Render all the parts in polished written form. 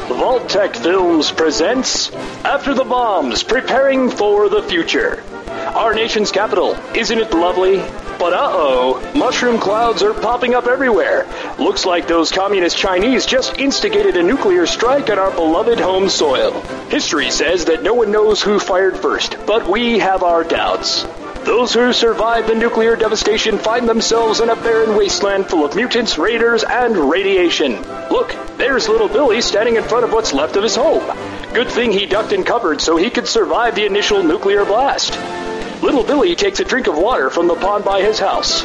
Vault-Tec Films presents After the Bombs, Preparing for the Future. Our nation's capital, isn't it lovely? But mushroom clouds are popping up everywhere. Looks like those communist Chinese just instigated a nuclear strike on our beloved home soil. History says that no one knows who fired first, but we have our doubts. Those who survived the nuclear devastation find themselves in a barren wasteland full of mutants, raiders, and radiation. Look, there's little Billy standing in front of what's left of his home. Good thing he ducked and covered so he could survive the initial nuclear blast. Little Billy takes a drink of water from the pond by his house.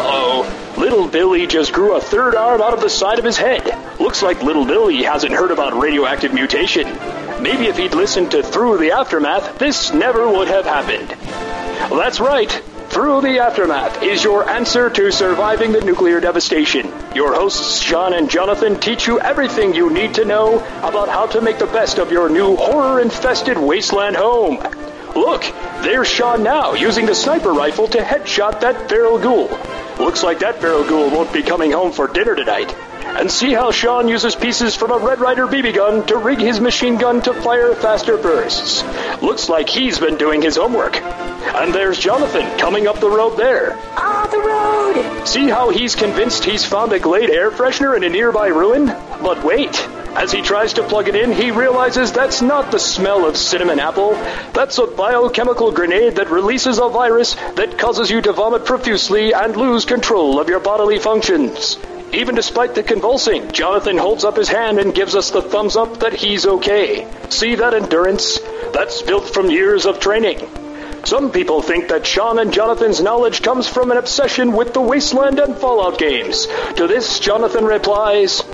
Little Billy just grew a third arm out of the side of his head. Looks like Little Billy hasn't heard about radioactive mutation. Maybe if he'd listened to Through the Aftermath, this never would have happened. Well, that's right. Through the Aftermath is your answer to surviving the nuclear devastation. Your hosts, Sean and Jonathan, teach you everything you need to know about how to make the best of your new horror-infested wasteland home. Look, there's Sean now, using the sniper rifle to headshot that feral ghoul. Looks like that feral ghoul won't be coming home for dinner tonight. And see how Sean uses pieces from a Red Ryder BB gun to rig his machine gun to fire faster bursts. Looks like he's been doing his homework. And there's Jonathan coming up the road there. The road! See how he's convinced he's found a Glade air freshener in a nearby ruin? But wait. As he tries to plug it in, he realizes that's not the smell of cinnamon apple. That's a biochemical grenade that releases a virus that causes you to vomit profusely and lose control of your bodily functions. Even despite the convulsing, Jonathan holds up his hand and gives us the thumbs up that he's okay. See that endurance? That's built from years of training. Some people think that Sean and Jonathan's knowledge comes from an obsession with the Wasteland and Fallout games. To this, Jonathan replies,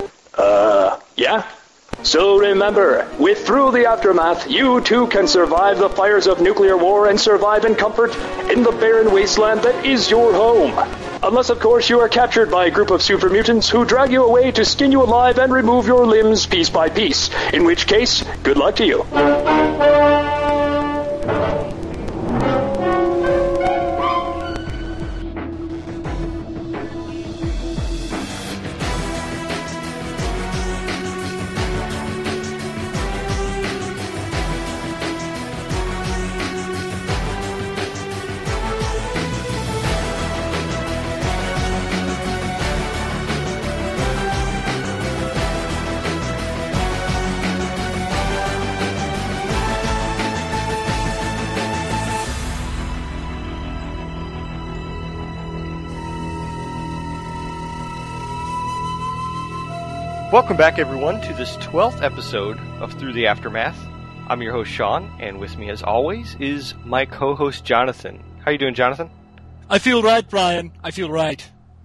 yeah? So remember, with Through the Aftermath, you too can survive the fires of nuclear war and survive in comfort in the barren wasteland that is your home. Unless, of course, you are captured by a group of super mutants who drag you away to skin you alive and remove your limbs piece by piece, in which case, good luck to you. Welcome back, everyone, to this 12th episode of Through the Aftermath. I'm your host, Sean, and with me, as always, is my co-host, Jonathan. How you doing, Jonathan? I feel right, Brian. I feel right.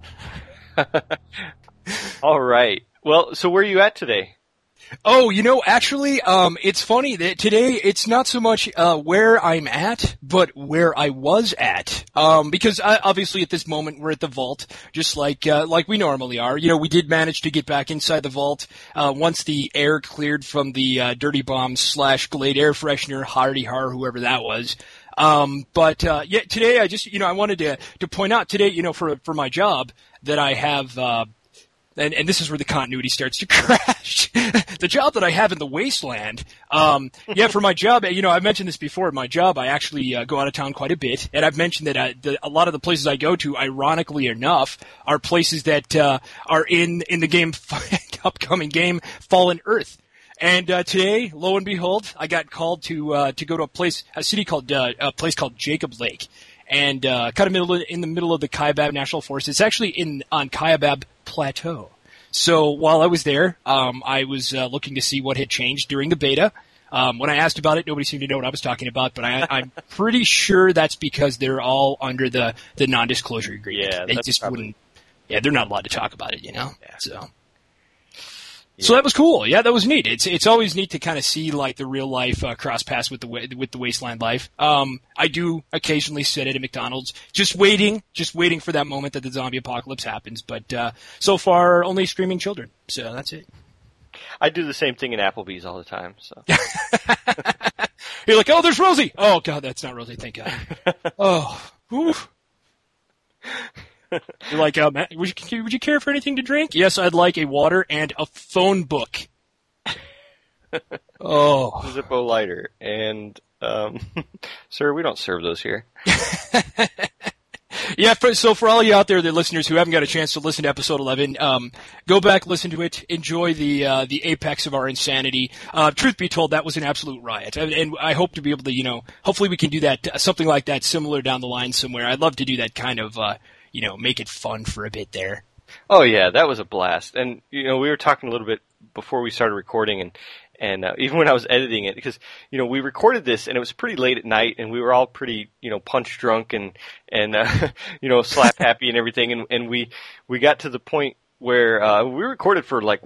All right. Well, so where are you at today? Oh, actually, it's funny that today it's not so much where I'm at, but where I was at. Because obviously at this moment we're at the vault, just like we normally are. We did manage to get back inside the vault once the air cleared from the Dirty Bombs / Glade air freshener, hardy har, whoever that was. But today I just, I wanted to point out today, for my job that I have, and this is where the continuity starts to crash. The job that I have in the wasteland, for my job, I've mentioned this before. My job, I actually go out of town quite a bit, and I've mentioned that a lot of the places I go to, ironically enough, are places that are in the game, upcoming game, Fallen Earth. And today, lo and behold, I got called to go to a place called Jacob Lake, and kind of in the middle of the Kaibab National Forest. It's actually on Kaibab Plateau. So while I was there, I was looking to see what had changed during the beta. When I asked about it, nobody seemed to know what I was talking about, but I'm pretty sure that's because they're all under the non-disclosure agreement. Yeah, they just wouldn't. Yeah, they're not allowed to talk about it, Yeah. So. Yeah. So that was cool. Yeah, that was neat. It's always neat to kind of see like the real life cross paths with the wasteland life. I do occasionally sit at a McDonald's, just waiting for that moment that the zombie apocalypse happens. But so far, only screaming children. So that's it. I do the same thing in Applebee's all the time. So you're like, oh, there's Rosie. Oh God, that's not Rosie. Thank God. Oh, whew. You're like, Matt, would you care for anything to drink? Yes, I'd like a water and a phone book. Oh. Zippo lighter. And, sir, we don't serve those here. Yeah, so for all you out there, the listeners who haven't got a chance to listen to episode 11, go back, listen to it, enjoy the apex of our insanity. Truth be told, that was an absolute riot, and I hope to be able to, hopefully we can do that, something like that, similar down the line somewhere. I'd love to do that kind of, make it fun for a bit there. Oh yeah, that was a blast. And, we were talking a little bit before we started recording, and even when I was editing it, because, we recorded this and it was pretty late at night and we were all pretty, punch drunk and slap happy and everything. And we got to the point where, we recorded for like,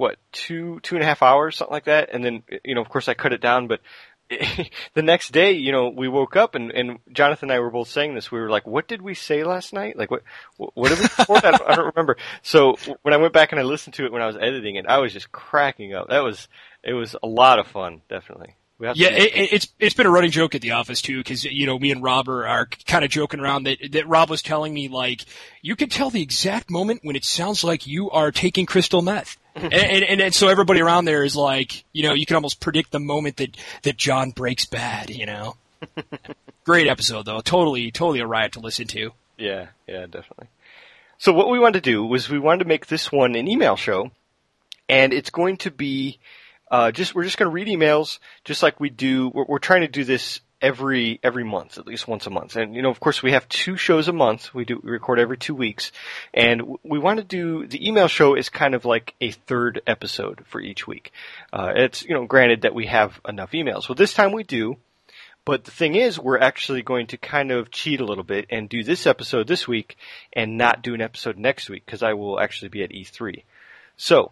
2.5 hours, something like that. And then, of course I cut it down, but the next day, we woke up and Jonathan and I were both saying this. We were like, what did we say last night? Like, what did we record? I don't remember. So when I went back and I listened to it when I was editing it, I was just cracking up. It was a lot of fun, definitely. Yeah, it's been a running joke at the office too, because me and Rob are kind of joking around that Rob was telling me, like, you can tell the exact moment when it sounds like you are taking crystal meth, and so everybody around there is like, you can almost predict the moment that John breaks bad. Great episode though, totally a riot to listen to. Yeah, definitely. So what we wanted to do was we wanted to make this one an email show, and it's going to be. We're just going to read emails just like we do. We're trying to do this every month, at least once a month. And, of course we have 2 shows a month. We record every 2 weeks. And we want to do the email show is kind of like a third episode for each week. It's, granted that we have enough emails. Well, this time we do. But the thing is, we're actually going to kind of cheat a little bit and do this episode this week and not do an episode next week because I will actually be at E3. So,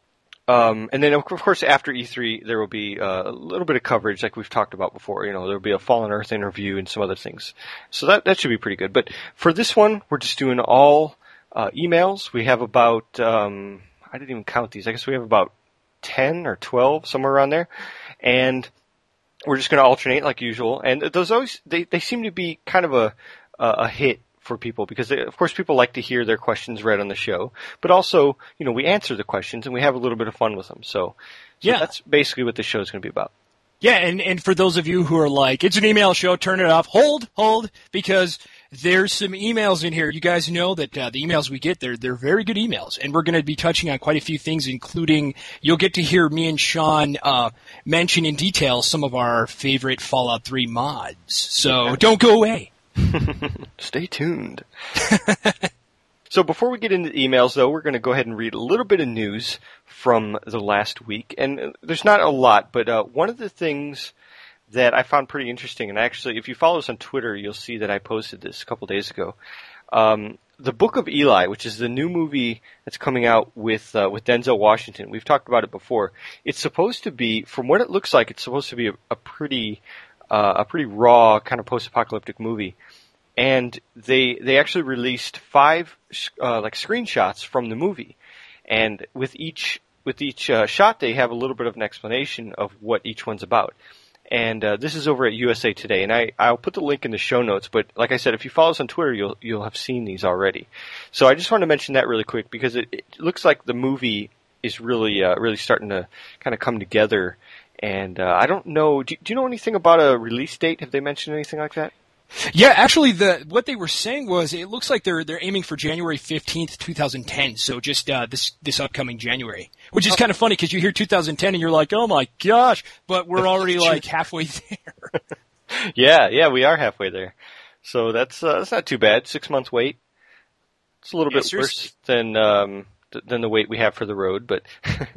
and then of course after E3 there will be a little bit of coverage like we've talked about before. There'll be a Fallen Earth interview and some other things. So that should be pretty good. But for this one, we're just doing all emails. We have about I didn't even count these. I guess we have about 10 or 12, somewhere around there. And we're just going to alternate like usual. And those always they seem to be kind of a hit for people because of course people like to hear their questions read on the show, but also, we answer the questions and we have a little bit of fun with them. So yeah, that's basically what the show is going to be about. Yeah. And for those of you who are like, it's an email show, turn it off, hold, because there's some emails in here. You guys know that, the emails we get, they're very good emails, and we're going to be touching on quite a few things, including you'll get to hear me and Sean, mention in detail some of our favorite Fallout 3 mods. So Don't go away. Stay tuned. So before we get into the emails, though, we're going to go ahead and read a little bit of news from the last week. And there's not a lot, but one of the things that I found pretty interesting, and actually, if you follow us on Twitter, you'll see that I posted this a couple days ago. The Book of Eli, which is the new movie that's coming out with Denzel Washington. We've talked about it before. It's supposed to be, from what it looks like, it's supposed to be a pretty raw kind of post-apocalyptic movie. And they actually released 5 screenshots from the movie, and with each shot they have a little bit of an explanation of what each one's about. And this is over at USA Today, and I'll put the link in the show notes. But like I said, if you follow us on Twitter, you'll have seen these already. So I just want to mention that really quick because it looks like the movie is really starting to kind of come together. And I don't know. Do you know anything about a release date? Have they mentioned anything like that? Yeah, actually, what they were saying was it looks like they're aiming for January 15th, 2010. So just this upcoming January, which is kind of funny because you hear 2010 and you're like, oh my gosh, but we're already like halfway there. Yeah, we are halfway there. So that's not too bad. 6 months wait. It's a little bit worse than the wait we have for the road, but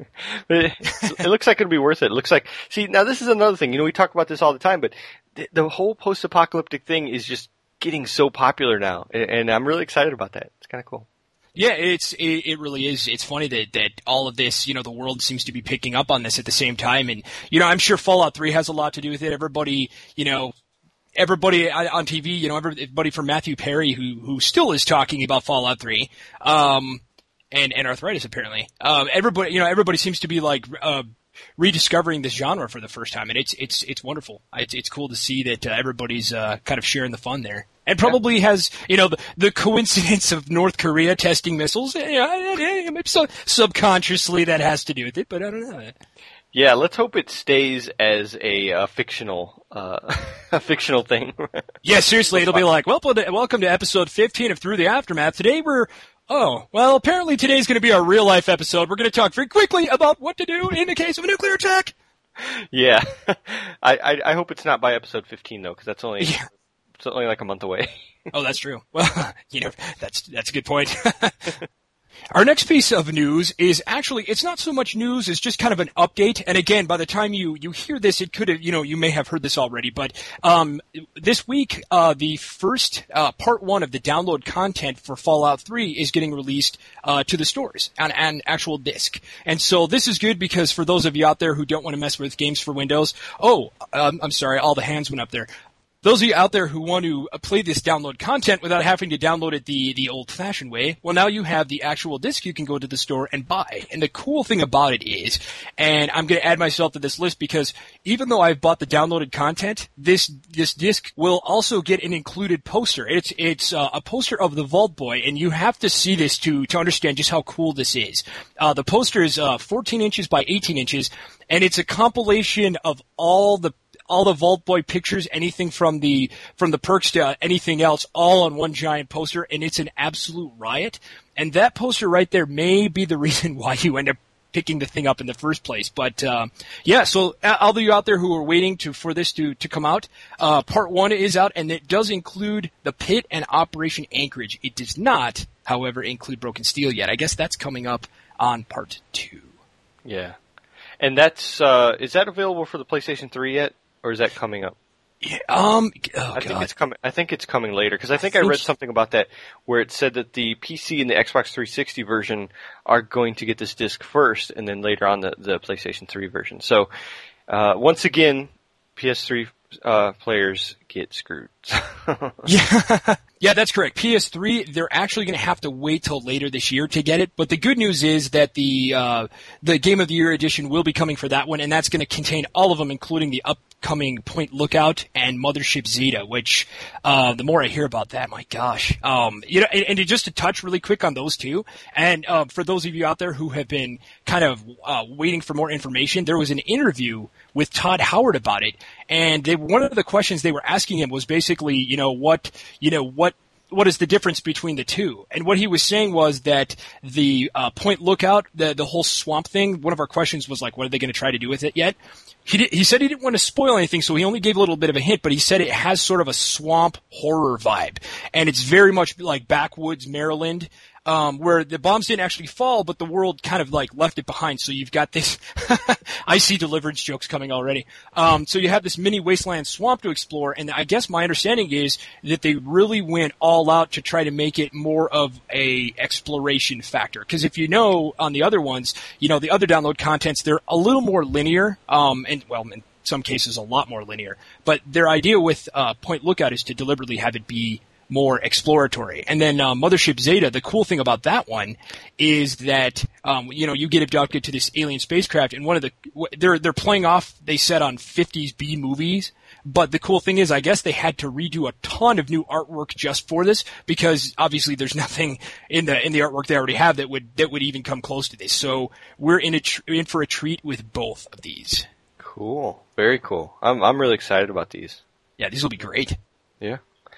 it looks like it'll be worth it. It looks like, see, now this is another thing, we talk about this all the time, but the whole post-apocalyptic thing is just getting so popular now, and I'm really excited about that. It's kind of cool. Yeah, it really is. It's funny that all of this, the world seems to be picking up on this at the same time, and, I'm sure Fallout 3 has a lot to do with it. Everybody on TV, everybody from Matthew Perry, who still is talking about Fallout 3, and arthritis apparently. Everybody seems to be like rediscovering this genre for the first time, and it's wonderful. It's cool to see that everybody's kind of sharing the fun there. And probably has, the coincidence of North Korea testing missiles. Subconsciously that has to do with it, but I don't know. Yeah, let's hope it stays as a fictional thing. Yeah, seriously, it'll be like, welcome to episode 15 of Through the Aftermath. Today apparently today's going to be a real life episode. We're going to talk very quickly about what to do in the case of a nuclear attack. Yeah, I hope it's not by episode 15 though, because that's only like a month away. Oh, that's true. Well, that's a good point. Our next piece of news is actually, it's not so much news, it's just kind of an update. And again, by the time you hear this, it could have, you may have heard this already, but, this week, the first, part 1 of the download content for Fallout 3 is getting released, to the stores on an actual disc. And so this is good because for those of you out there who don't want to mess with games for Windows, I'm sorry, all the hands went up there. Those of you out there who want to play this download content without having to download it the old-fashioned way, well, now you have the actual disc you can go to the store and buy. And the cool thing about it is, and I'm going to add myself to this list because even though I've bought the downloaded content, this disc will also get an included poster. It's a poster of the Vault Boy, and you have to see this to understand just how cool this is. The poster is 14 inches by 18 inches, and it's a compilation of all the Vault Boy pictures, anything from the perks to anything else, all on one giant poster, and it's an absolute riot. And that poster right there may be the reason why you end up picking the thing up in the first place. But so all of you out there who are waiting for this to come out, part 1 is out, and it does include the Pit and Operation Anchorage. It does not, however, include Broken Steel yet. I guess that's coming up on part 2. Yeah. And that's is that available for the PlayStation 3 yet? Or is that coming up? Yeah, I think it's coming later because I think I read something about that where it said that the PC and the Xbox 360 version are going to get this disc first, and then later on the PlayStation 3 version. So once again, PS3 players get screwed. Yeah, that's correct. PS3, they're actually going to have to wait till later this year to get it. But the good news is that the Game of the Year edition will be coming for that one, and that's going to contain all of them, including the upcoming Point Lookout and Mothership Zeta. Which the more I hear about that, my gosh, and just to touch really quick on those two, and for those of you out there who have been kind of waiting for more information, there was an interview with Todd Howard about it, and one of the questions they were asking him was basically, what is the difference between the two? And what he was saying was that the Point Lookout, the whole swamp thing, one of our questions was like, what are they going to try to do with it yet? He said he didn't want to spoil anything, so he only gave a little bit of a hint, but he said it has sort of a swamp horror vibe. And it's very much like backwoods Maryland, where the bombs didn't actually fall, but the world kind of like left it behind. So you've got this, I see Deliverance jokes coming already. So you have this mini wasteland swamp to explore, and I guess my understanding is that they really went all out to try to make it more of a exploration factor. Because if you know, on the other ones, the other download contents, they're a little more linear, in some cases a lot more linear. But their idea with Point Lookout is to deliberately have it be more exploratory. And then Mothership Zeta, the cool thing about that one is that you get abducted to this alien spacecraft, and they're playing off, they said, on 50s B movies. But the cool thing is, I guess they had to redo a ton of new artwork just for this, because obviously there's nothing in the artwork they already have that would even come close to this. So we're in for a treat with both of these. Cool, very cool. I'm really excited about these. Yeah, these will be great. Yeah.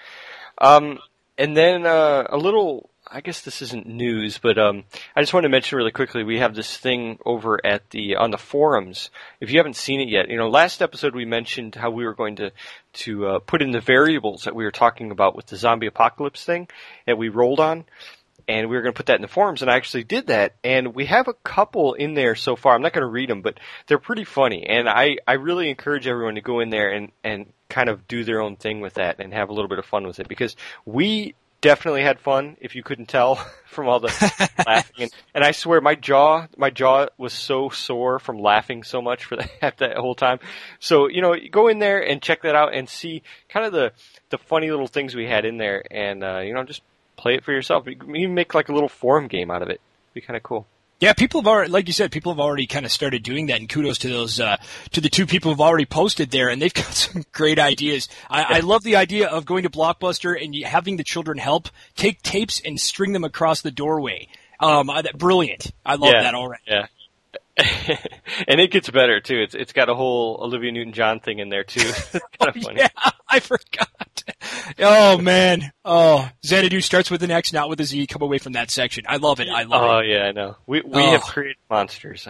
And then a little, I guess this isn't news, but I just wanted to mention really quickly, we have this thing over on the forums. If you haven't seen it yet, last episode we mentioned how we were going to put in the variables that we were talking about with the zombie apocalypse thing that we rolled on, and we were going to put that in the forums, and I actually did that, and we have a couple in there so far. I'm not going to read them, but they're pretty funny, and I really encourage everyone to go in there and kind of do their own thing with that and have a little bit of fun with it, because we definitely had fun, if you couldn't tell from all the laughing. And I swear my jaw was so sore from laughing so much for that whole time. So, go in there and check that out and see kind of the funny little things we had in there, and just play it for yourself. You can make like a little forum game out of it. It'd be kind of cool. Yeah, people have already, like you said, people have already kind of started doing that, and kudos to those, to the two people who've already posted there, and they've got some great ideas. I love the idea of going to Blockbuster and having the children help take tapes and string them across the doorway. Brilliant. I love that already. Yeah. And it gets better too. It's got a whole Olivia Newton-John thing in there too. It's kind of funny. Yeah, I forgot. Oh man. Oh, Xanadu starts with an X, not with a Z. Come away from that section. I love it. I love it. Oh yeah, I know. We have created monsters.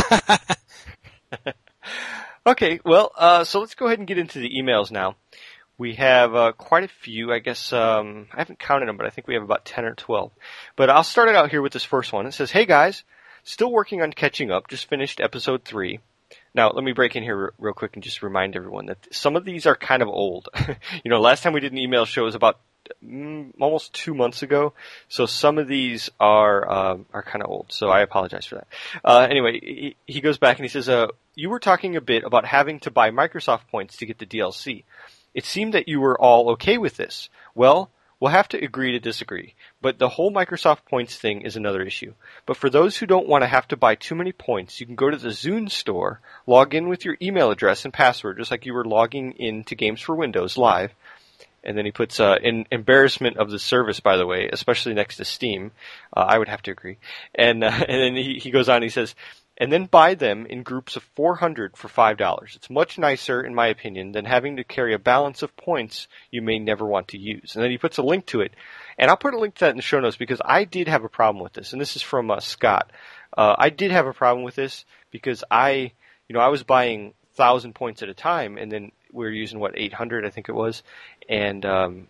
Okay, well, so let's go ahead and get into the emails now. We have quite a few. I guess I haven't counted them, but I think we have about 10 or 12. But I'll start it out here with this first one. It says, "Hey guys, still working on catching up. Just finished episode 3. Now, let me break in here real quick and just remind everyone that some of these are kind of old. Last time we did an email show was about almost 2 months ago, so some of these are kind of old, so I apologize for that. Anyway, he goes back and he says, you were talking a bit about having to buy Microsoft points to get the DLC. It seemed that you were all okay with this. Well, we'll have to agree to disagree, but the whole Microsoft points thing is another issue. But for those who don't want to have to buy too many points, you can go to the Zune store, log in with your email address and password, just like you were logging into Games for Windows Live. And then he puts in embarrassment of the service, by the way, especially next to Steam. I would have to agree. And then he goes on, he says, and then buy them in groups of 400 for $5. It's much nicer, in my opinion, than having to carry a balance of points you may never want to use. And then he puts a link to it. And I'll put a link to that in the show notes because I did have a problem with this. And this is from Scott. I did have a problem with this because I was buying 1,000 points at a time, and then we were using 800, I think it was, and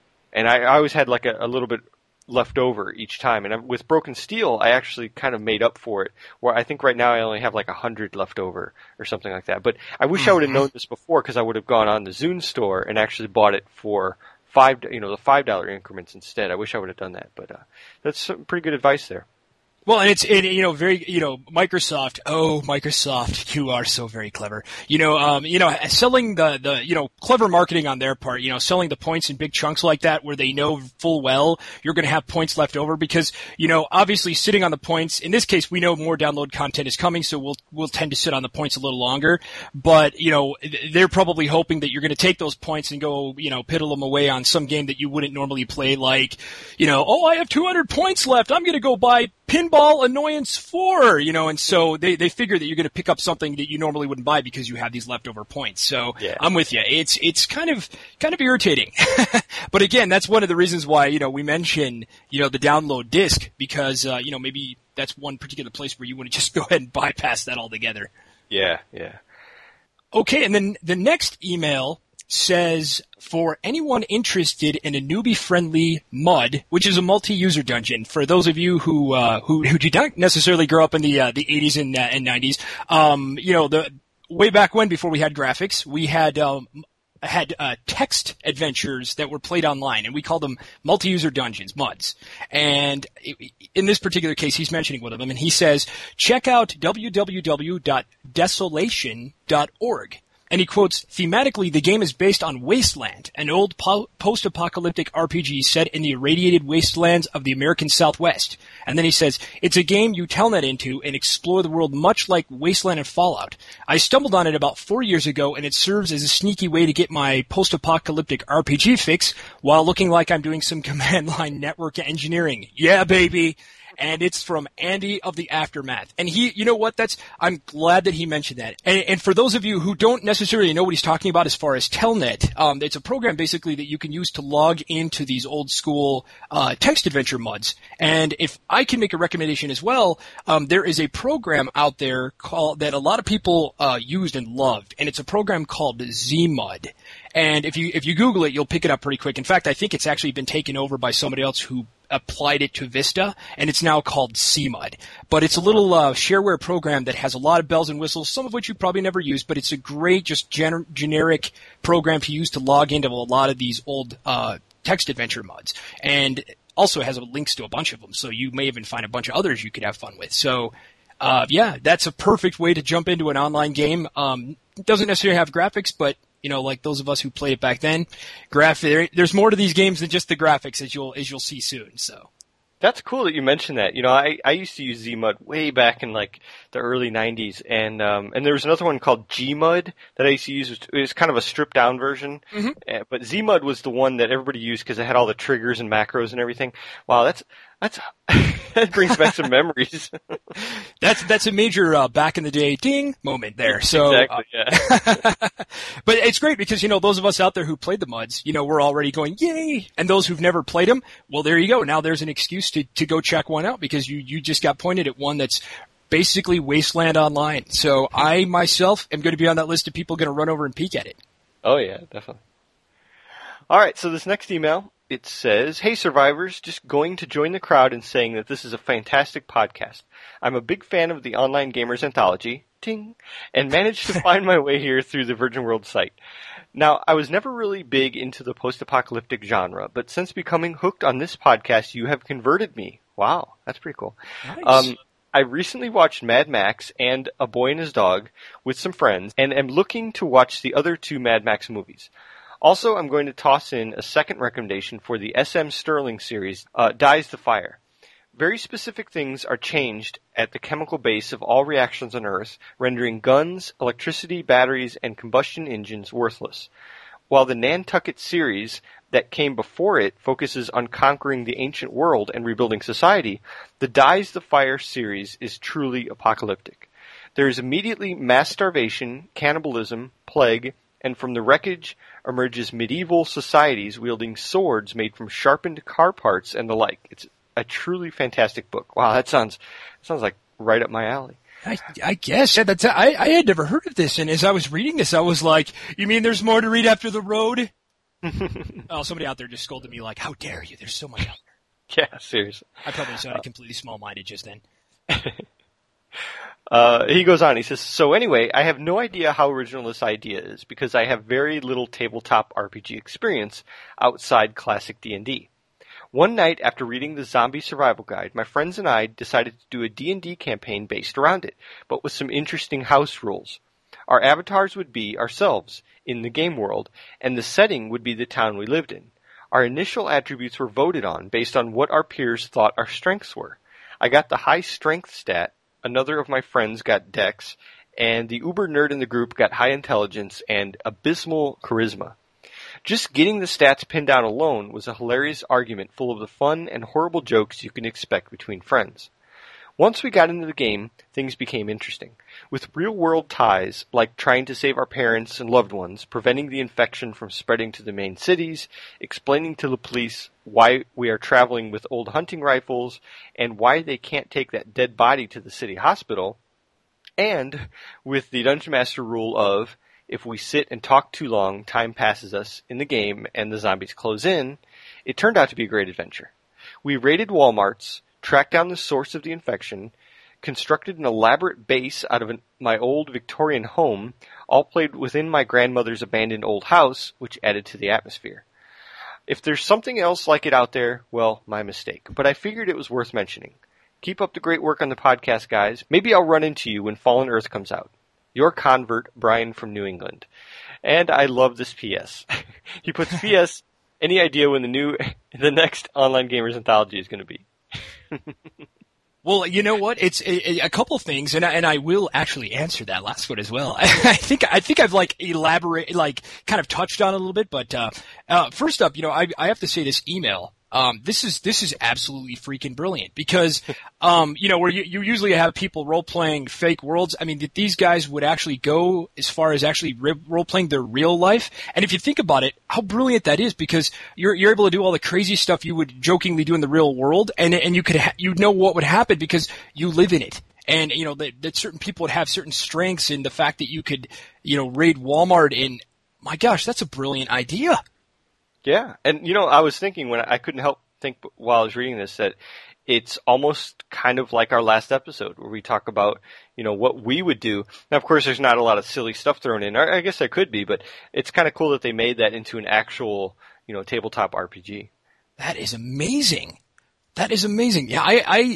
I always had like a little bit left over each time. And with Broken Steel, I actually kind of made up for it, where I think right now I only have like 100 left over or something like that. But I wish I would have known this before because I would have gone on the Zune store and actually bought it for the $5 increments instead. I wish I would have done that, but that's some pretty good advice there. Well, and it's Microsoft. Oh, Microsoft, you are so very clever. Selling the clever marketing on their part. Selling the points in big chunks like that, where they know full well you're going to have points left over because obviously sitting on the points. In this case, we know more download content is coming, so we'll tend to sit on the points a little longer. But they're probably hoping that you're going to take those points and go piddle them away on some game that you wouldn't normally play. Like I have 200 points left. I'm going to go buy Pinball Annoyance 4, and so they figure that you're going to pick up something that you normally wouldn't buy because you have these leftover points. So yeah. I'm with you. It's kind of irritating. But again, that's one of the reasons why, we mention, the download disc because, maybe that's one particular place where you want to just go ahead and bypass that altogether. Yeah. Okay. And then the next email says, for anyone interested in a newbie-friendly MUD, which is a multi-user dungeon, for those of you who did not necessarily grow up in the 80s and 90s, the way back when, before we had graphics, we had text adventures that were played online, and we called them multi-user dungeons, MUDs. And in this particular case, he's mentioning one of them, and he says, check out www.desolation.org. And he quotes, thematically, the game is based on Wasteland, an old post-apocalyptic RPG set in the irradiated wastelands of the American Southwest. And then he says, it's a game you telnet into and explore the world much like Wasteland and Fallout. I stumbled on it about 4 years ago, and it serves as a sneaky way to get my post-apocalyptic RPG fix while looking like I'm doing some command line network engineering. Yeah, baby! And it's from Andy of the Aftermath. And he, I'm glad that he mentioned that. And for those of you who don't necessarily know what he's talking about as far as Telnet, it's a program basically that you can use to log into these old school, text adventure MUDs. And if I can make a recommendation as well, there is a program out there that a lot of people, used and loved. And it's a program called ZMUD. And if you Google it, you'll pick it up pretty quick. In fact, I think it's actually been taken over by somebody else who applied it to Vista, and it's now called CMUD. But it's a little shareware program that has a lot of bells and whistles, some of which you probably never used, but it's a great, just generic program to use to log into a lot of these old text adventure MUDs. And also has links to a bunch of them, so you may even find a bunch of others you could have fun with. So, that's a perfect way to jump into an online game. It doesn't necessarily have graphics, but like those of us who played it back then, there's more to these games than just the graphics, as you'll see soon. So, That's cool that you mentioned that. You know, I used to use Zmud way back in like the early 90s, and there was another one called Gmud that I used to use. It was kind of a stripped down version, but Zmud was the one that everybody used because it had all the triggers and macros and everything. Wow, that's that brings back some memories. That's a major back in the day ding moment there. So exactly, yeah. But it's great because, you know, those of us out there who played the MUDs, you know, we're already going, yay! And those who've never played them, well, there you go. Now there's an excuse to go check one out because you just got pointed at one that's basically Wasteland Online. So I myself am going to be on that list of people going to run over and peek at it. Oh yeah, definitely. All right, so this next email, it says, "Hey survivors, just going to join the crowd and saying that this is a fantastic podcast. I'm a big fan of the Online Gamers Anthology, ting, and managed to find my way here through the Virgin World site. Now, I was never really big into the post-apocalyptic genre, but since becoming hooked on this podcast, you have converted me. Wow, that's pretty cool. Nice. I recently watched Mad Max and A Boy and His Dog with some friends, and am looking to watch the other two Mad Max movies. Also, I'm going to toss in a second recommendation for the S.M. Stirling series, Dies the Fire. Very specific things are changed at the chemical base of all reactions on Earth, rendering guns, electricity, batteries, and combustion engines worthless. While the Nantucket series that came before it focuses on conquering the ancient world and rebuilding society, the Dies the Fire series is truly apocalyptic. There is immediately mass starvation, cannibalism, plague, and from the wreckage emerges medieval societies wielding swords made from sharpened car parts and the like. It's a truly fantastic book. Wow, that sounds like right up my alley. I guess. I had never heard of this, and as I was reading this, I was like, you mean there's more to read after The Road? Oh, somebody out there just scolded me like, how dare you? There's so much out there. Yeah, seriously. I probably sounded completely small-minded just then. He goes on, he says, "So anyway, I have no idea how original this idea is because I have very little tabletop RPG experience outside classic D&D. One night after reading the Zombie Survival Guide, my friends and I decided to do a D&D campaign based around it, but with some interesting house rules. Our avatars would be ourselves in the game world, and the setting would be the town we lived in. Our initial attributes were voted on based on what our peers thought our strengths were. I got the high strength stat, another of my friends got dex, and the uber nerd in the group got high intelligence and abysmal charisma. Just getting the stats pinned down alone was a hilarious argument full of the fun and horrible jokes you can expect between friends. Once we got into the game, things became interesting. With real-world ties, like trying to save our parents and loved ones, preventing the infection from spreading to the main cities, explaining to the police why we are traveling with old hunting rifles, and why they can't take that dead body to the city hospital, and with the Dungeon Master rule of, if we sit and talk too long, time passes us in the game and the zombies close in, it turned out to be a great adventure. We raided Walmarts, tracked down the source of the infection, constructed an elaborate base out of my old Victorian home, all played within my grandmother's abandoned old house, which added to the atmosphere. If there's something else like it out there, well, my mistake. But I figured it was worth mentioning. Keep up the great work on the podcast, guys. Maybe I'll run into you when Fallen Earth comes out. Your convert, Brian from New England." And I love this PS. He puts PS, any idea when the next Online Gamers Anthology is going to be? Well, you know what? It's a couple things, and I will actually answer that last one as well. I think I've kind of touched on it a little bit, but first up, you know, I have to say this email. This is absolutely freaking brilliant because, you know, where you usually have people role-playing fake worlds. I mean, these guys would actually go as far as actually role-playing their real life. And if you think about it, how brilliant that is because you're able to do all the crazy stuff you would jokingly do in the real world and you know what would happen because you live in it. And, you know, that certain people would have certain strengths in the fact that you could, you know, raid Walmart and my gosh, that's a brilliant idea. Yeah, and you know, I was thinking when I couldn't help think while I was reading this that it's almost kind of like our last episode where we talk about, you know, what we would do. Now, of course, there's not a lot of silly stuff thrown in. I guess there could be, but it's kind of cool that they made that into an actual, you know, tabletop RPG. That is amazing. That is amazing. Yeah,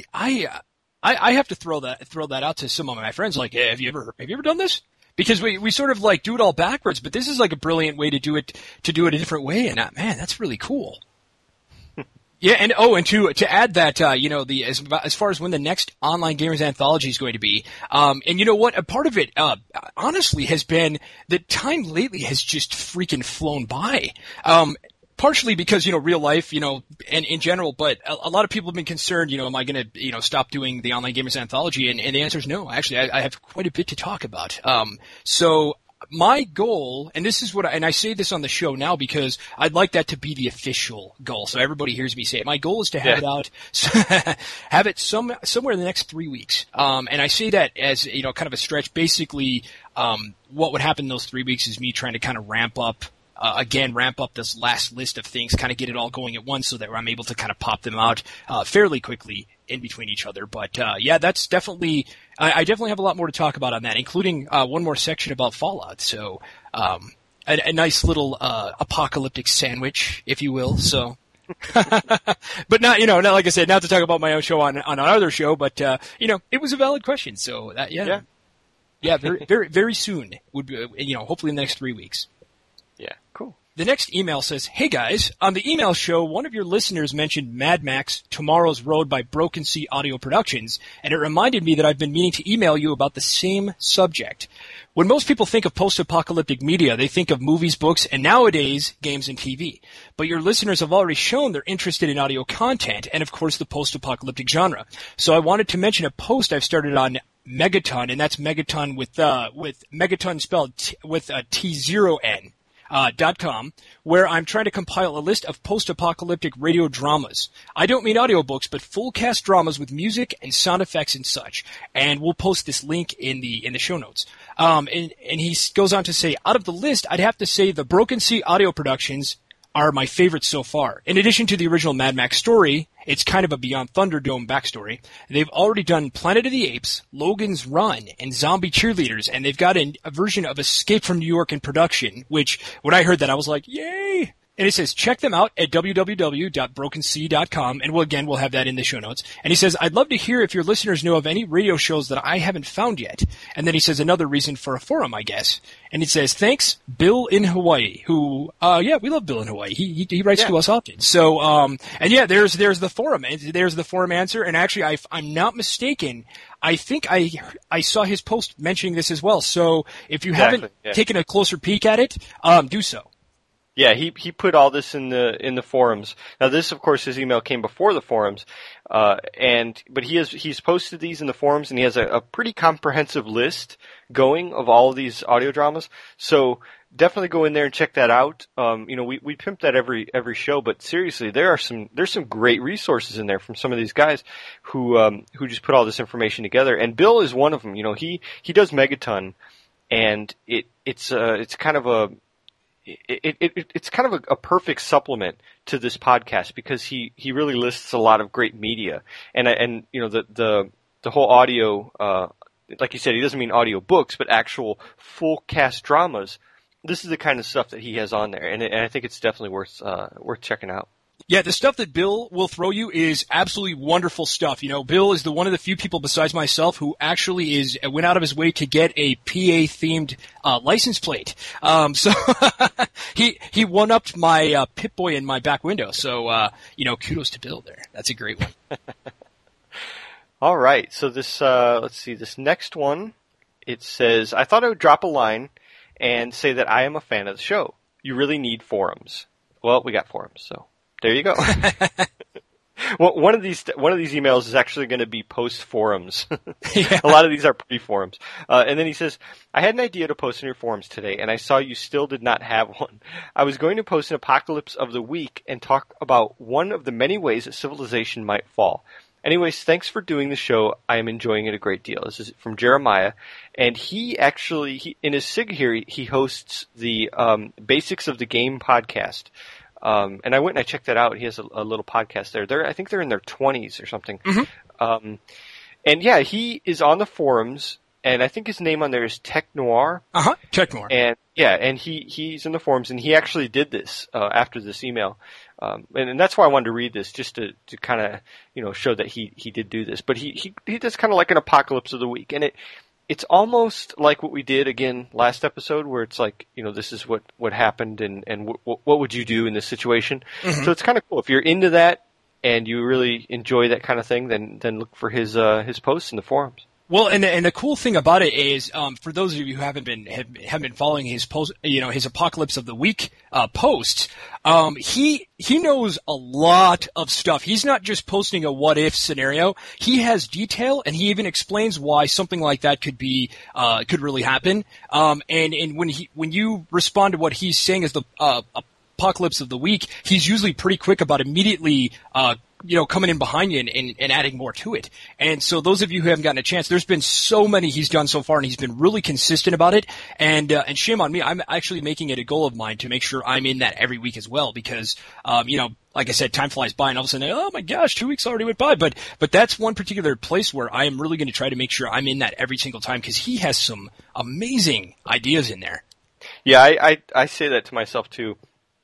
I have to throw that out to some of my friends. Like, hey, have you ever done this? Because we sort of like do it all backwards, but this is like a brilliant way to do it a different way. And man, that's really cool. Yeah, and to add that, as far as when the next Online Gamers Anthology is going to be, and you know what, a part of it, honestly, has been that time lately has just freaking flown by. Partially because, real life, and in general, but a lot of people have been concerned, am I going to, stop doing the Online Gamers Anthology? And the answer is no. Actually, I have quite a bit to talk about. So my goal, and this is and I say this on the show now because I'd like that to be the official goal, so everybody hears me say it. My goal is to have it out, have it somewhere in the next 3 weeks. And I say that as, kind of a stretch. Basically, what would happen in those 3 weeks is me trying to kind of ramp up this last list of things, kind of get it all going at once so that I'm able to kind of pop them out fairly quickly in between each other. But that's definitely I definitely have a lot more to talk about on that, including one more section about Fallout. So a nice little apocalyptic sandwich, if you will. So but not like I said, not to talk about my own show on another show, but it was a valid question. So very very very soon would be, hopefully in the next 3 weeks. Yeah, cool. The next email says, "Hey guys, on the email show, one of your listeners mentioned Mad Max Tomorrow's Road by Broken Sea Audio Productions, and it reminded me that I've been meaning to email you about the same subject. When most people think of post-apocalyptic media, they think of movies, books, and nowadays, games and TV. But your listeners have already shown they're interested in audio content, and of course the post-apocalyptic genre. So I wanted to mention a post I've started on Megaton, and that's Megaton with Megaton spelled with a T0N. .com, where I'm trying to compile a list of post-apocalyptic radio dramas. I don't mean audiobooks, but full-cast dramas with music and sound effects and such. And we'll post this link in the show notes. And he goes on to say, out of the list, I'd have to say the Broken Sea Audio Productions are my favorites so far. In addition to the original Mad Max story, it's kind of a Beyond Thunderdome backstory. They've already done Planet of the Apes, Logan's Run, and Zombie Cheerleaders, and they've got a version of Escape from New York in production, which, when I heard that, I was like, yay! And it says, check them out at www.brokensea.com, and we'll have that in the show notes. And he says, I'd love to hear if your listeners know of any radio shows that I haven't found yet. And then he says another reason for a forum, I guess. And it says, thanks, Bill in Hawaii, who, we love Bill in Hawaii. He writes to us often. So, there's the forum. There's the forum answer. And actually, I'm not mistaken, I think I saw his post mentioning this as well. So if you haven't taken a closer peek at it, do so. Yeah, he put all this in the forums. Now this, of course, his email came before the forums, but he's posted these in the forums, and he has a pretty comprehensive list going of all of these audio dramas. So definitely go in there and check that out. We pimp that every show, but seriously, there's some great resources in there from some of these guys who just put all this information together. And Bill is one of them. He does Megaton, and it's kind of a perfect supplement to this podcast because he really lists a lot of great media and the whole audio, like you said, he doesn't mean audio books, but actual full cast dramas. This is the kind of stuff that he has on there, and I think it's definitely worth checking out. Yeah, the stuff that Bill will throw you is absolutely wonderful stuff. Bill is one of the few people besides myself who actually went out of his way to get a PA-themed license plate. So he one-upped my Pip-Boy in my back window. So, kudos to Bill there. That's a great one. All right. So this, let's see, this next one, it says, I thought I would drop a line and say that I am a fan of the show. You really need forums. Well, we got forums, so. There you go. Well, one of these emails is actually going to be post forums. Yeah. A lot of these are pre-forums. And then he says, I had an idea to post in your forums today, and I saw you still did not have one. I was going to post an apocalypse of the week and talk about one of the many ways that civilization might fall. Anyways, thanks for doing the show. I am enjoying it a great deal. This is from Jeremiah. And he in his SIG here, he hosts the Basics of the Game podcast. And I went and I checked that out. He has a little podcast there. I think they're in their 20s or something. Mm-hmm. And yeah, he is on the forums, and I think his name on there is Tech Noir. Tech Noir. And yeah, and he's in the forums, and he actually did this after this email. And that's why I wanted to read this, just to kind of show that he did do this. But he does kind of like an apocalypse of the week, and it's almost like what we did again last episode, where it's like, this is what happened and what would you do in this situation. Mm-hmm. So it's kind of cool. If you're into that, and you really enjoy that kind of thing, then look for his posts in the forums. Well, and the cool thing about it is, for those of you who haven't been following his post, his Apocalypse of the Week posts, he knows a lot of stuff. He's not just posting a what if scenario. He has detail, and he even explains why something like that could really happen. And when you respond to what he's saying as the Apocalypse of the Week, he's usually pretty quick about immediately coming in behind you and adding more to it. And so those of you who haven't gotten a chance, there's been so many he's done so far, and he's been really consistent about it. And shame on me. I'm actually making it a goal of mine to make sure I'm in that every week as well, because, like I said, time flies by, and all of a sudden, oh my gosh, 2 weeks already went by. But that's one particular place where I am really going to try to make sure I'm in that every single time, because he has some amazing ideas in there. Yeah, I say that to myself too.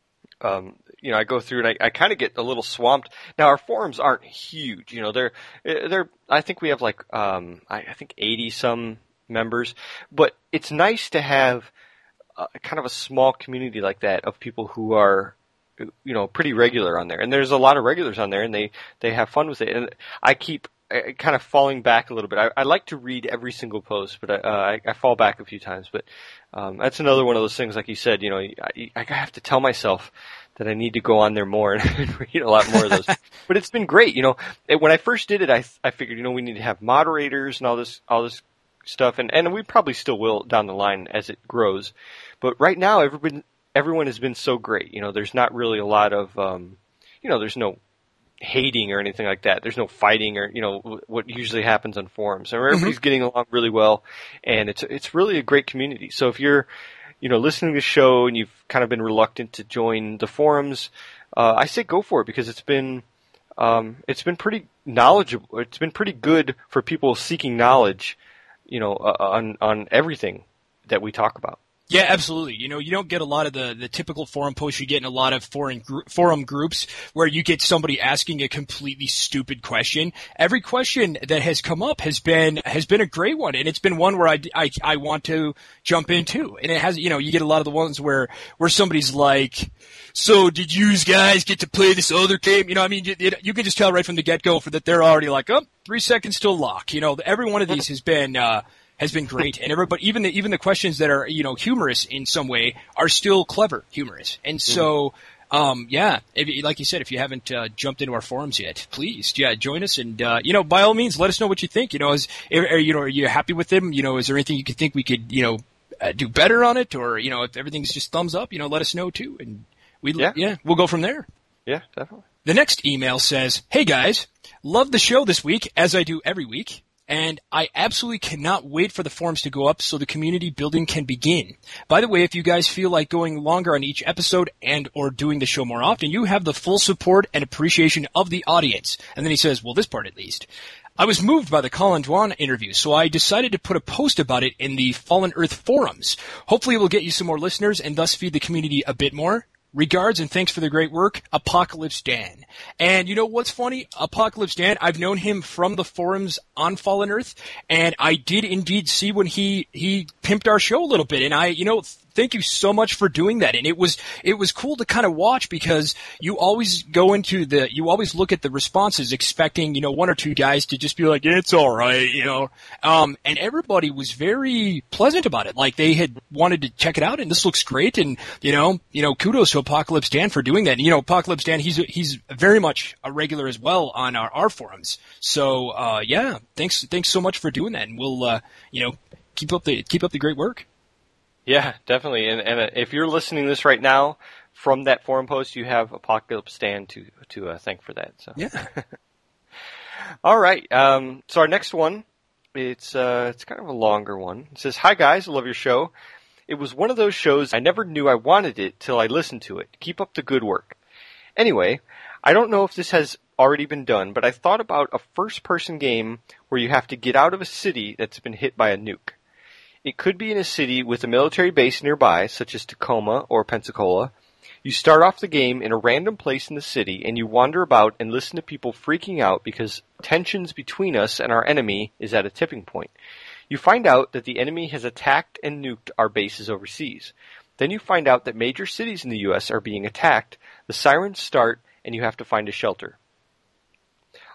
I go through and I kind of get a little swamped. Now our forums aren't huge, they're, I think we have I think 80 some members, but it's nice to have kind of a small community like that of people who are, pretty regular on there. And there's a lot of regulars on there, and they have fun with it. And I keep kind of falling back a little bit. I like to read every single post, but I fall back a few times. But that's another one of those things, like you said, I have to tell myself that I need to go on there more and read a lot more of those. But it's been great. When I first did it, I figured, we need to have moderators and all this stuff, and we probably still will down the line as it grows. But right now, everyone has been so great. There's not really a lot of, there's no hating or anything like that. There's no fighting or, what usually happens on forums. So everybody's getting along really well, and it's really a great community. So if you're, listening to the show and you've kind of been reluctant to join the forums, I say go for it, because it's been pretty knowledgeable. It's been pretty good for people seeking knowledge, on everything that we talk about. Yeah, absolutely. You don't get a lot of the typical forum posts you get in a lot of forum groups where you get somebody asking a completely stupid question. Every question that has come up has been a great one, and it's been one where I want to jump into. And it has, you get a lot of the ones where somebody's like, so did you guys get to play this other game? You can just tell right from the get-go that they're already like, 3 seconds till lock. Every one of these has been great, and everybody, even the questions that are humorous in some way are still clever humorous. And so, like you said, if you haven't jumped into our forums yet, please, join us, and by all means, let us know what you think. Are you happy with them? Is there anything you could think we could do better on it, or if everything's just thumbs up, let us know too, and we'll go from there. Yeah, definitely. The next email says, "Hey guys, love the show this week, as I do every week. And I absolutely cannot wait for the forums to go up so the community building can begin. By the way, if you guys feel like going longer on each episode and or doing the show more often, you have the full support and appreciation of the audience." And then he says, well, this part at least. "I was moved by the Colin Dwan interview, so I decided to put a post about it in the Fallen Earth forums. Hopefully it will get you some more listeners and thus feed the community a bit more. Regards and thanks for the great work, Apocalypse Dan." And what's funny? Apocalypse Dan, I've known him from the forums on Fallen Earth, and I did indeed see when he pimped our show a little bit, and thank you so much for doing that. And it was cool to kind of watch, because you always look at the responses expecting, one or two guys to just be like, it's all right, and everybody was very pleasant about it. Like they had wanted to check it out, and this looks great. And, kudos to Apocalypse Dan for doing that. And, Apocalypse Dan, he's very much a regular as well on our forums. So, thanks so much for doing that. And we'll, keep up the great work. Yeah, definitely. And if you're listening to this right now from that forum post, you have Apocalypse Dan to thank for that. So yeah. All right. So our next one, it's kind of a longer one. It says, "Hi guys, I love your show. It was one of those shows I never knew I wanted it till I listened to it. Keep up the good work. Anyway, I don't know if this has already been done, but I thought about a first-person game where you have to get out of a city that's been hit by a nuke. It could be in a city with a military base nearby, such as Tacoma or Pensacola. You start off the game in a random place in the city, and you wander about and listen to people freaking out because tensions between us and our enemy is at a tipping point. You find out that the enemy has attacked and nuked our bases overseas. Then you find out that major cities in the U.S. are being attacked, the sirens start, and you have to find a shelter.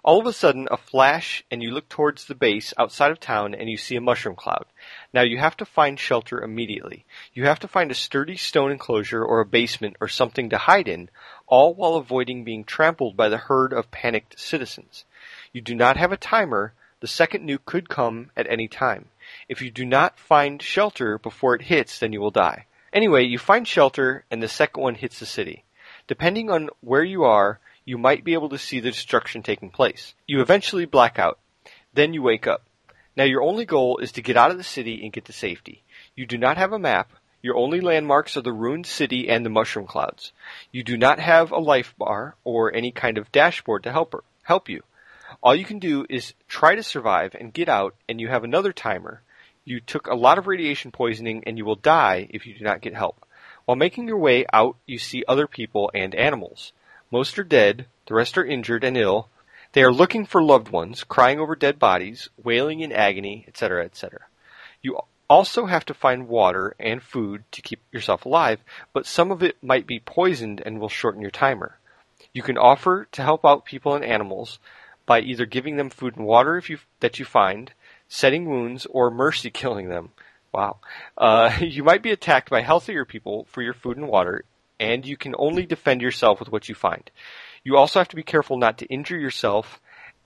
All of a sudden, a flash, and you look towards the base outside of town, and you see a mushroom cloud. Now, you have to find shelter immediately. You have to find a sturdy stone enclosure or a basement or something to hide in, all while avoiding being trampled by the herd of panicked citizens. You do not have a timer. The second nuke could come at any time. If you do not find shelter before it hits, then you will die. Anyway, you find shelter, and the second one hits the city. Depending on where you are, you might be able to see the destruction taking place. You eventually black out. Then you wake up. Now your only goal is to get out of the city and get to safety. You do not have a map. Your only landmarks are the ruined city and the mushroom clouds. You do not have a life bar or any kind of dashboard to help you. All you can do is try to survive and get out, and you have another timer. You took a lot of radiation poisoning, and you will die if you do not get help. While making your way out, you see other people and animals. Most are dead, the rest are injured and ill. They are looking for loved ones, crying over dead bodies, wailing in agony, etc., etc. You also have to find water and food to keep yourself alive, but some of it might be poisoned and will shorten your timer. You can offer to help out people and animals by either giving them food and water that you find, setting wounds, or mercy killing them. Wow. You might be attacked by healthier people for your food and water, and you can only defend yourself with what you find. You also have to be careful not to injure yourself,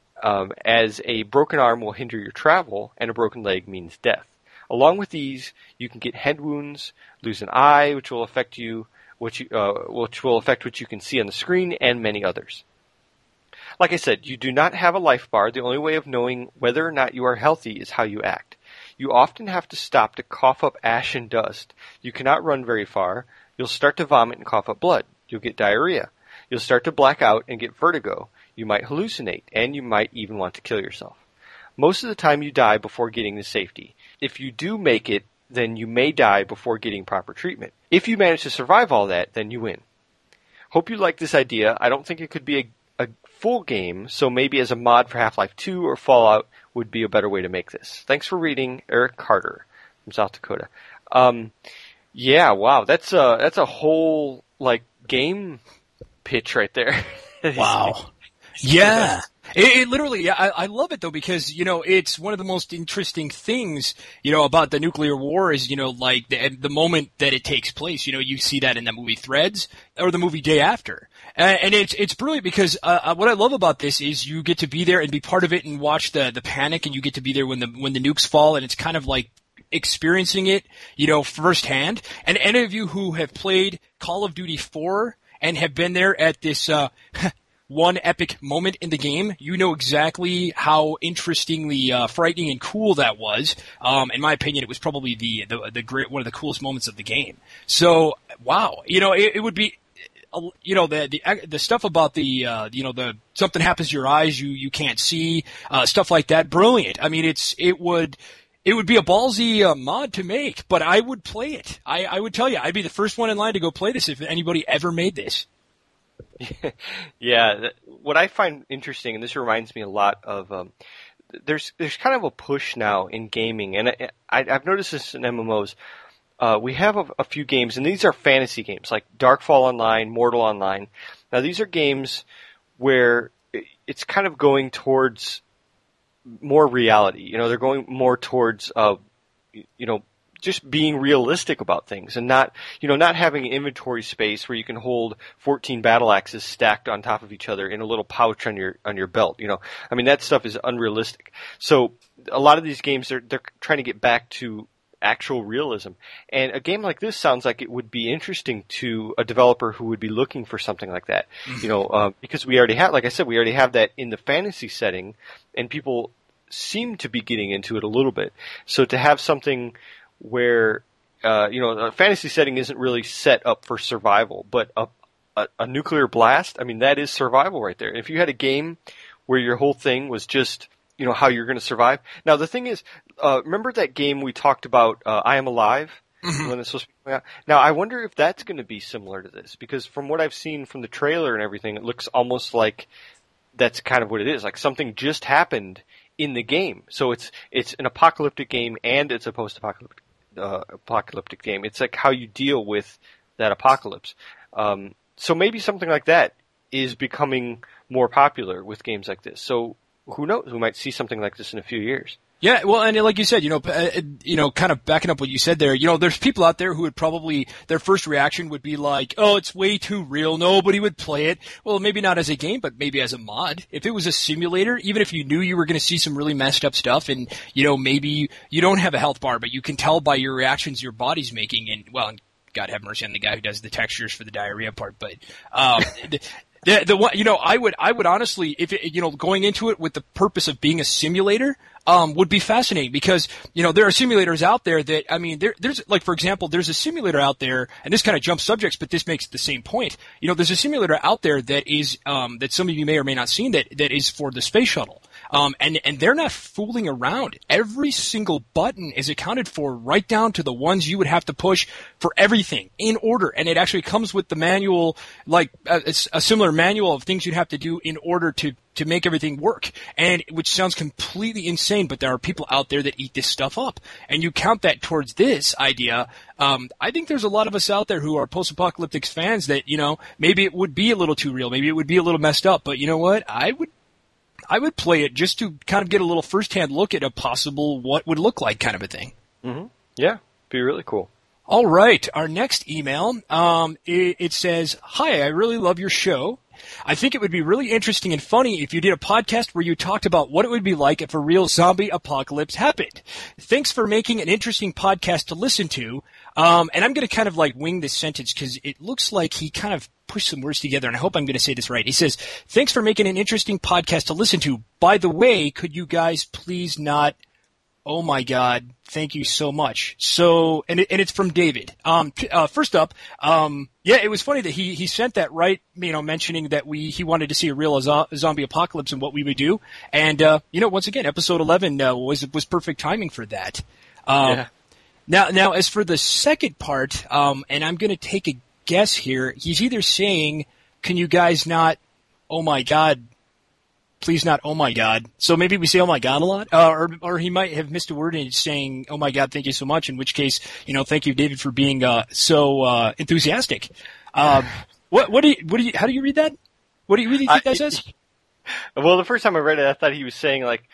as a broken arm will hinder your travel, and a broken leg means death. Along with these, you can get head wounds, lose an eye, which will affect what you can see on the screen, and many others. Like I said, you do not have a life bar. The only way of knowing whether or not you are healthy is how you act. You often have to stop to cough up ash and dust. You cannot run very far. You'll start to vomit and cough up blood. You'll get diarrhea. You'll start to black out and get vertigo. You might hallucinate, and you might even want to kill yourself. Most of the time you die before getting to safety. If you do make it, then you may die before getting proper treatment. If you manage to survive all that, then you win. Hope you like this idea. I don't think it could be a full game, so maybe as a mod for Half-Life 2 or Fallout would be a better way to make this. Thanks for reading, Eric Carter from South Dakota. Yeah, wow, that's a whole game pitch right there. Wow. Yeah. It literally, yeah, I love it though because, it's one of the most interesting things, about the nuclear war is, the moment that it takes place, you see that in the movie Threads or the movie Day After. And it's brilliant because, what I love about this is you get to be there and be part of it and watch the panic, and you get to be there when the nukes fall, and it's kind of like experiencing it, firsthand. And any of you who have played Call of Duty 4 and have been there at this, one epic moment in the game, you know exactly how interestingly frightening and cool that was. In my opinion, it was probably the great, one of the coolest moments of the game. So, wow, it would be, the stuff about the something happens to your eyes, you can't see, stuff like that. Brilliant. I mean, it would be a ballsy mod to make, but I would play it. I would tell you, I'd be the first one in line to go play this if anybody ever made this. Yeah, what I find interesting, and this reminds me a lot of, there's kind of a push now in gaming, and I've noticed this in MMOs. We have a few games, and these are fantasy games, like Darkfall Online, Mortal Online. Now, these are games where it's kind of going towards more reality. They're going more towards, just being realistic about things and not having inventory space where you can hold 14 battle axes stacked on top of each other in a little pouch on your belt. I mean, that stuff is unrealistic. So a lot of these games, they're trying to get back to actual realism. And a game like this sounds like it would be interesting to a developer who would be looking for something like that. Because we already have, like I said, we already have that in the fantasy setting, and people seem to be getting into it a little bit. So to have something where, a fantasy setting isn't really set up for survival, but a nuclear blast, I mean, that is survival right there. If you had a game where your whole thing was just, how you're going to survive. Now, the thing is, remember that game we talked about, I Am Alive? Mm-hmm. When it's supposed to be coming out? Now, I wonder if that's going to be similar to this, because from what I've seen from the trailer and everything, it looks almost like that's kind of what it is. Like something just happened in the game. So it's an apocalyptic game and it's a post-apocalyptic apocalyptic game. It's like how you deal with that apocalypse. So maybe something like that is becoming more popular with games like this. So who knows? We might see something like this in a few years. Yeah, well, and like you said, kind of backing up what you said there, there's people out there who would probably, their first reaction would be like, oh, it's way too real, nobody would play it. Well, maybe not as a game, but maybe as a mod. If it was a simulator, even if you knew you were going to see some really messed up stuff and, maybe you don't have a health bar, but you can tell by your reactions your body's making, and, well, God have mercy on the guy who does the textures for the diarrhea part, but, the one, I would honestly, if it, going into it with the purpose of being a simulator, would be fascinating because, there are simulators out there that, there's, like, for example, there's a simulator out there, and this kind of jumps subjects, but this makes the same point. There's a simulator out there that is, that some of you may or may not seen that is for the space shuttle. And they're not fooling around. Every single button is accounted for right down to the ones you would have to push for everything in order. And it actually comes with the manual, like it's a similar manual of things you'd have to do in order to make everything work. And which sounds completely insane, but there are people out there that eat this stuff up. And you count that towards this idea. I think there's a lot of us out there who are post-apocalyptic fans that, maybe it would be a little too real. Maybe it would be a little messed up. But you know what? I would play it just to kind of get a little first-hand look at a possible what would look like kind of a thing. Mm-hmm. Yeah, be really cool. All right, our next email, it says, "Hi, I really love your show. I think it would be really interesting and funny if you did a podcast where you talked about what it would be like if a real zombie apocalypse happened. Thanks for making an interesting podcast to listen to." And I'm going to kind of like wing this sentence because it looks like he kind of pushed some words together, and I hope I'm going to say this right. He says, "Thanks for making an interesting podcast to listen to. By the way, could you guys please not... Oh my God, thank you so much." So, and it's from David. First up, it was funny that he sent that right, mentioning that he wanted to see a real zombie apocalypse and what we would do. And, once again, episode 11, was perfect timing for that. Yeah. Now, as for the second part, and I'm going to take a guess here, he's either saying, can you guys not, oh my God, please not, oh my God. So maybe we say, oh my God a lot, or he might have missed a word and saying, oh my God, thank you so much. In which case, thank you, David, for being, so, enthusiastic. How do you read that? What do you really think that says? Well, the first time I read it, I thought he was saying like,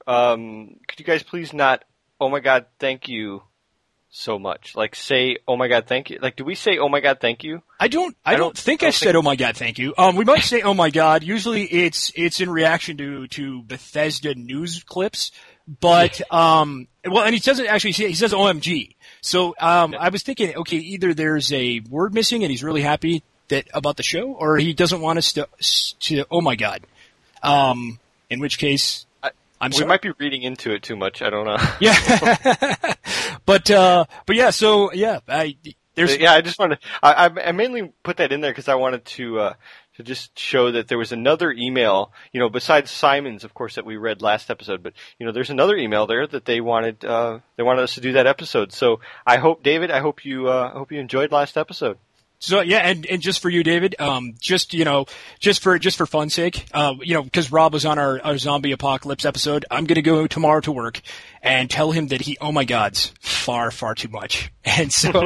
could you guys please not, oh my God, thank you so much. Like say, oh my God, thank you. Like, do we say, oh my God, thank you? I don't think I said, oh my God, thank you. We might say, oh my God. Usually it's in reaction to Bethesda news clips. But, and he doesn't actually say, he says OMG. So, I was thinking, okay, either there's a word missing and he's really happy about the show, or he doesn't want us to oh my God. In which case, we might be reading into it too much. I don't know. Yeah. But yeah, so yeah, I just wanted I mainly put that in there because I wanted to just show that there was another email, besides Simon's, of course, that we read last episode, but there's another email there that they wanted us to do that episode. So I hope, David, I hope you enjoyed last episode. So yeah, and just for you, David, just for fun's sake, because Rob was on our zombie apocalypse episode, I'm gonna go tomorrow to work and tell him that he, oh my God's far too much. And so,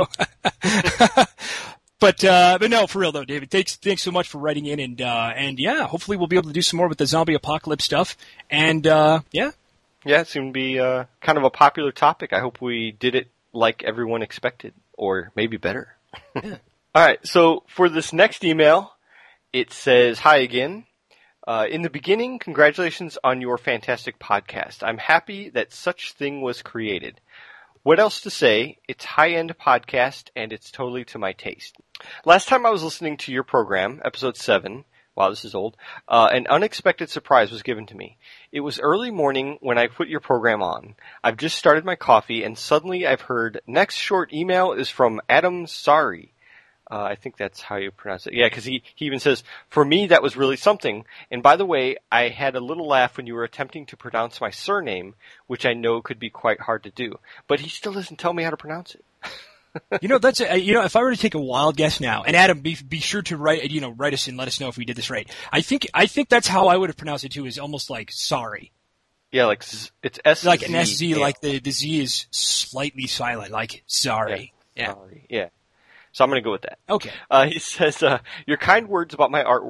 but no, for real though, David, thanks so much for writing in, and yeah, hopefully we'll be able to do some more with the zombie apocalypse stuff, and yeah. Yeah, it's gonna be kind of a popular topic. I hope we did it like everyone expected, or maybe better. Yeah. All right, so for this next email, it says, "Hi again. In the beginning, congratulations on your fantastic podcast. I'm happy that such thing was created. What else to say? It's high-end podcast, and it's totally to my taste. Last time I was listening to your program, episode 7, wow, this is old, an unexpected surprise was given to me. It was early morning when I put your program on. I've just started my coffee, and suddenly I've heard, next short email is from Adam Sari. I think that's how you pronounce it. Yeah, because he even says, for me, that was really something. And by the way, I had a little laugh when you were attempting to pronounce my surname, which I know could be quite hard to do. But he still doesn't tell me how to pronounce it. That's if I were to take a wild guess now, and Adam, be sure to write us and let us know if we did this right. I think that's how I would have pronounced it too, is almost like sorry. Yeah, like it's S. Like an SZ, yeah. Like the Z is slightly silent, like sorry. Yeah. Sorry. Yeah. So I'm going to go with that. Okay. He says, your kind words about my artwork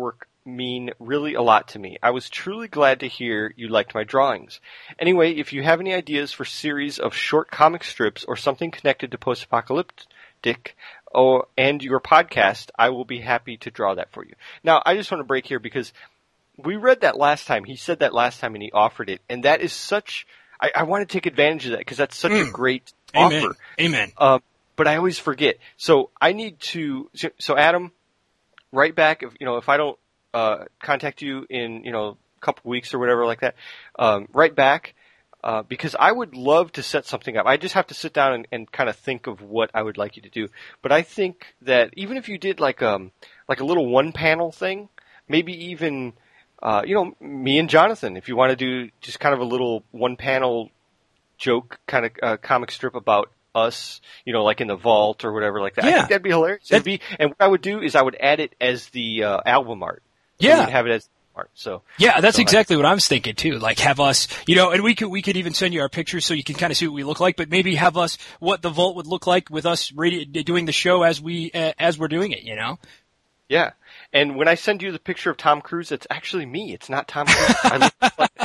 mean really a lot to me. I was truly glad to hear you liked my drawings. Anyway, if you have any ideas for series of short comic strips or something connected to post-apocalyptic and your podcast, I will be happy to draw that for you. Now, I just want to break here because we read that last time. He said that last time and he offered it. And that is such... I want to take advantage of that because that's such a great offer. Amen. But I always forget. So I need to... So Adam, write back if I don't contact you in a couple weeks or whatever like that. Write back because I would love to set something up. I just have to sit down and kind of think of what I would like you to do. But I think that even if you did like a little one panel thing, maybe even me and Jonathan, if you want to do just kind of a little one panel joke kind of comic strip about us, like in the vault or whatever like that. Yeah. I think that'd be hilarious. And what I would do is I would add it as the album art. So Yeah. we'd have it as art. So yeah, that's exactly what I was thinking too. Like have us, and we could even send you our pictures so you can kind of see what we look like, but maybe have us what the vault would look like with us doing the show as we're doing it, Yeah. And when I send you the picture of Tom Cruise, it's actually me. It's not Tom Cruise. I look like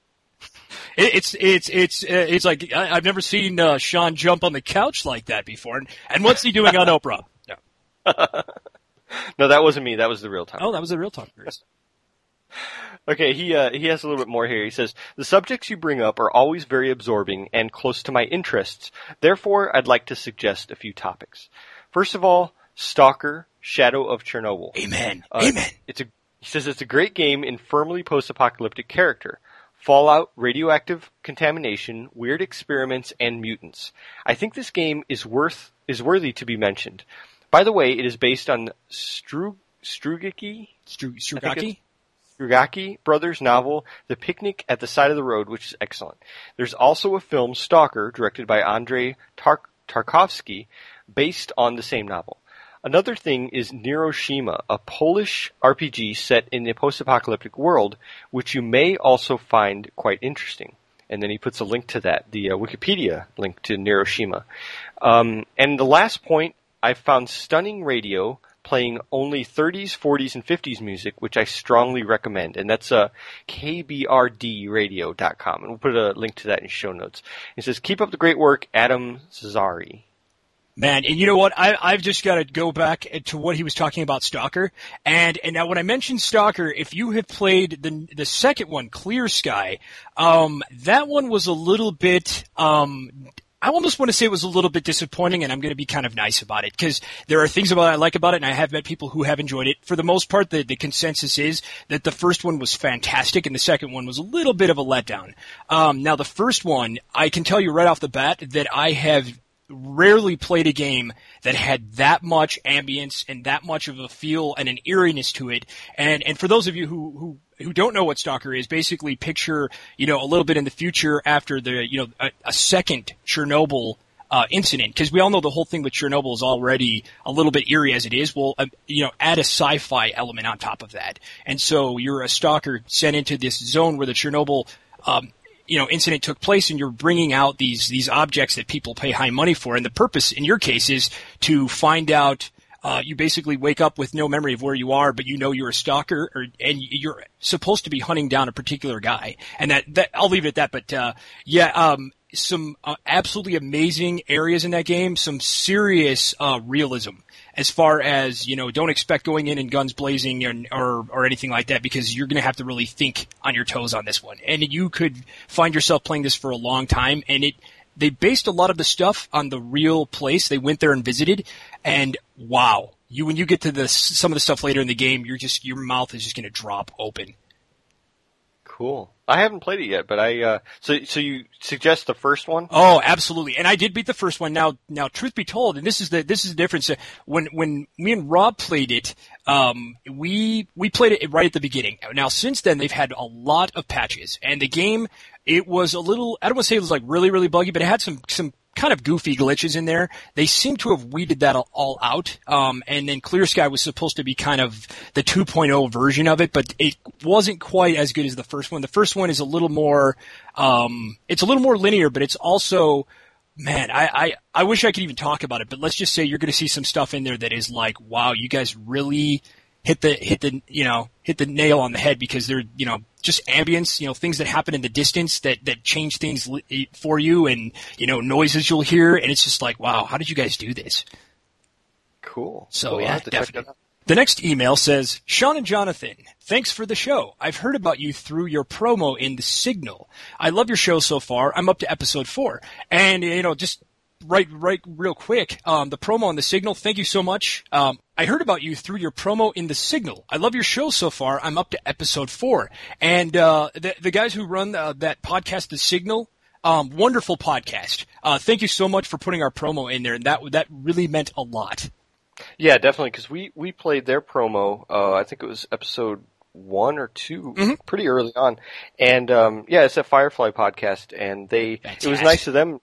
It's like I've never seen Sean jump on the couch like that before. And what's he doing on Oprah? No. No, that wasn't me. That was the real Tom. Oh, that was the real Tom Cruise. Okay, he has a little bit more here. He says, the subjects you bring up are always very absorbing and close to my interests. Therefore, I'd like to suggest a few topics. First of all, Stalker, Shadow of Chernobyl. Amen. Amen. He says it's a great game in firmly post-apocalyptic character. Fallout, radioactive contamination, weird experiments, and mutants. I think this game is worthy to be mentioned. By the way, it is based on Strugatsky brothers' novel, The Picnic at the Side of the Road, which is excellent. There's also a film, Stalker, directed by Andrei Tarkovsky, based on the same novel. Another thing is Neuroshima, a Polish RPG set in a post-apocalyptic world, which you may also find quite interesting. And then he puts a link to that, the Wikipedia link to Neuroshima. And the last point, I found stunning radio playing only 30s, 40s, and 50s music, which I strongly recommend. And that's kbrdradio.com. And we'll put a link to that in show notes. He says, keep up the great work, Adam Cesari. Man, and you know what? I've just got to go back to what he was talking about Stalker. And now when I mentioned Stalker, if you have played the second one, Clear Sky, that one was a little bit, I almost want to say it was a little bit disappointing, and I'm going to be kind of nice about it, because there are things I like about it, and I have met people who have enjoyed it. For the most part, the consensus is that the first one was fantastic, and the second one was a little bit of a letdown. Now, the first one, I can tell you right off the bat that I have rarely played a game that had that much ambience and that much of a feel and an eeriness to it. And for those of you who don't know what Stalker is, basically picture, a little bit in the future after the, a second Chernobyl incident, because we all know the whole thing with Chernobyl is already a little bit eerie as it is. Well, add a sci-fi element on top of that. And so you're a stalker sent into this zone where the Chernobyl, incident took place, and you're bringing out these objects that people pay high money for. And the purpose in your case is to find out, you basically wake up with no memory of where you are, but you're a stalker, and you're supposed to be hunting down a particular guy. And that I'll leave it at that. But, some absolutely amazing areas in that game, some serious realism as far as, don't expect going in and guns blazing or anything like that, because you're going to have to really think on your toes on this one. And you could find yourself playing this for a long time, and they based a lot of the stuff on the real place. They went there and visited, and wow, when you get to some of the stuff later in the game, your mouth is just going to drop open. Cool. I haven't played it yet, but so you suggest the first one? Oh, absolutely. And I did beat the first one. Now, truth be told, and this is the difference. When me and Rob played it, we played it right at the beginning. Now, since then, they've had a lot of patches, and the game, it was a little, I don't want to say it was like really, really buggy, but it had some kind of goofy glitches in there. They seem to have weeded that all out. And then Clear Sky was supposed to be kind of the 2.0 version of it, but it wasn't quite as good as the first one. The first one is a little more, it's a little more linear, but it's also, man, I wish I could even talk about it, but let's just say you're going to see some stuff in there that is like, wow, you guys really hit the hit the nail on the head because they're, just ambience, things that happen in the distance that change things for you and, noises you'll hear. And it's just like, wow, how did you guys do this? Cool. So yeah, definitely. The next email says, Sean and Jonathan, thanks for the show. I've heard about you through your promo in The Signal. I love your show so far. I'm up to episode 4. And, just right real quick, the promo on The Signal, thank you so much. I heard about you through your promo in The Signal. I love your show so far. I'm up to episode 4. And the guys who run that podcast, The Signal, wonderful podcast. Thank you so much for putting our promo in there. And that really meant a lot. Yeah, definitely, because we played their promo, I think it was episode 1 or 2, pretty early on. And, it's a Firefly podcast, and it was nice of them,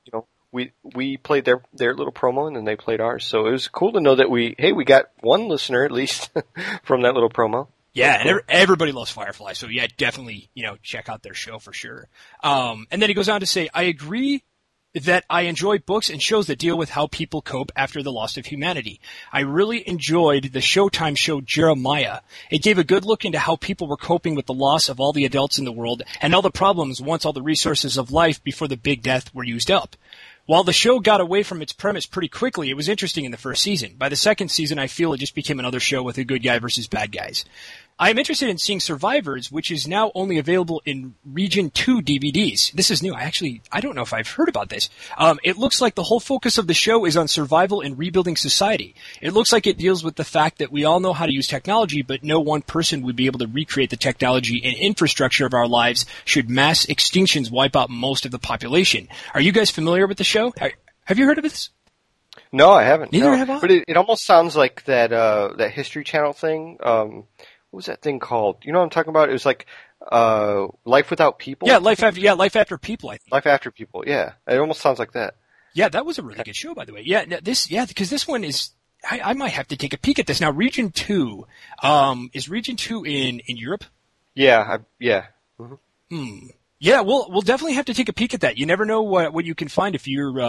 we played their little promo, and then they played ours. So it was cool to know that we got one listener, at least, from that little promo. Yeah, and everybody loves Firefly, so yeah, definitely, check out their show for sure. And then he goes on to say, I agree that I enjoy books and shows that deal with how people cope after the loss of humanity. I really enjoyed the Showtime show Jeremiah. It gave a good look into how people were coping with the loss of all the adults in the world and all the problems once all the resources of life before the big death were used up. While the show got away from its premise pretty quickly, it was interesting in the first season. By the second season, I feel it just became another show with a good guy versus bad guys. I am interested in seeing Survivors, which is now only available in Region 2 DVDs. This is new. I don't know if I've heard about this. It looks like the whole focus of the show is on survival and rebuilding society. It looks like it deals with the fact that we all know how to use technology, but no one person would be able to recreate the technology and infrastructure of our lives should mass extinctions wipe out most of the population. Are you guys familiar with the show? Have you heard of this? No, I haven't. Neither have I. But it almost sounds like that History Channel thing. What was that thing called? You know what I'm talking about? It was like Life Without People. Yeah, Life After People, I think. Life After People, yeah. It almost sounds like that. Yeah, that was a really good show, by the way. Yeah, because this one is, I might have to take a peek at this. Now, Region 2, is Region 2 in Europe? Yeah, yeah. Mm-hmm. Yeah, we'll definitely have to take a peek at that. You never know what you can find if you're,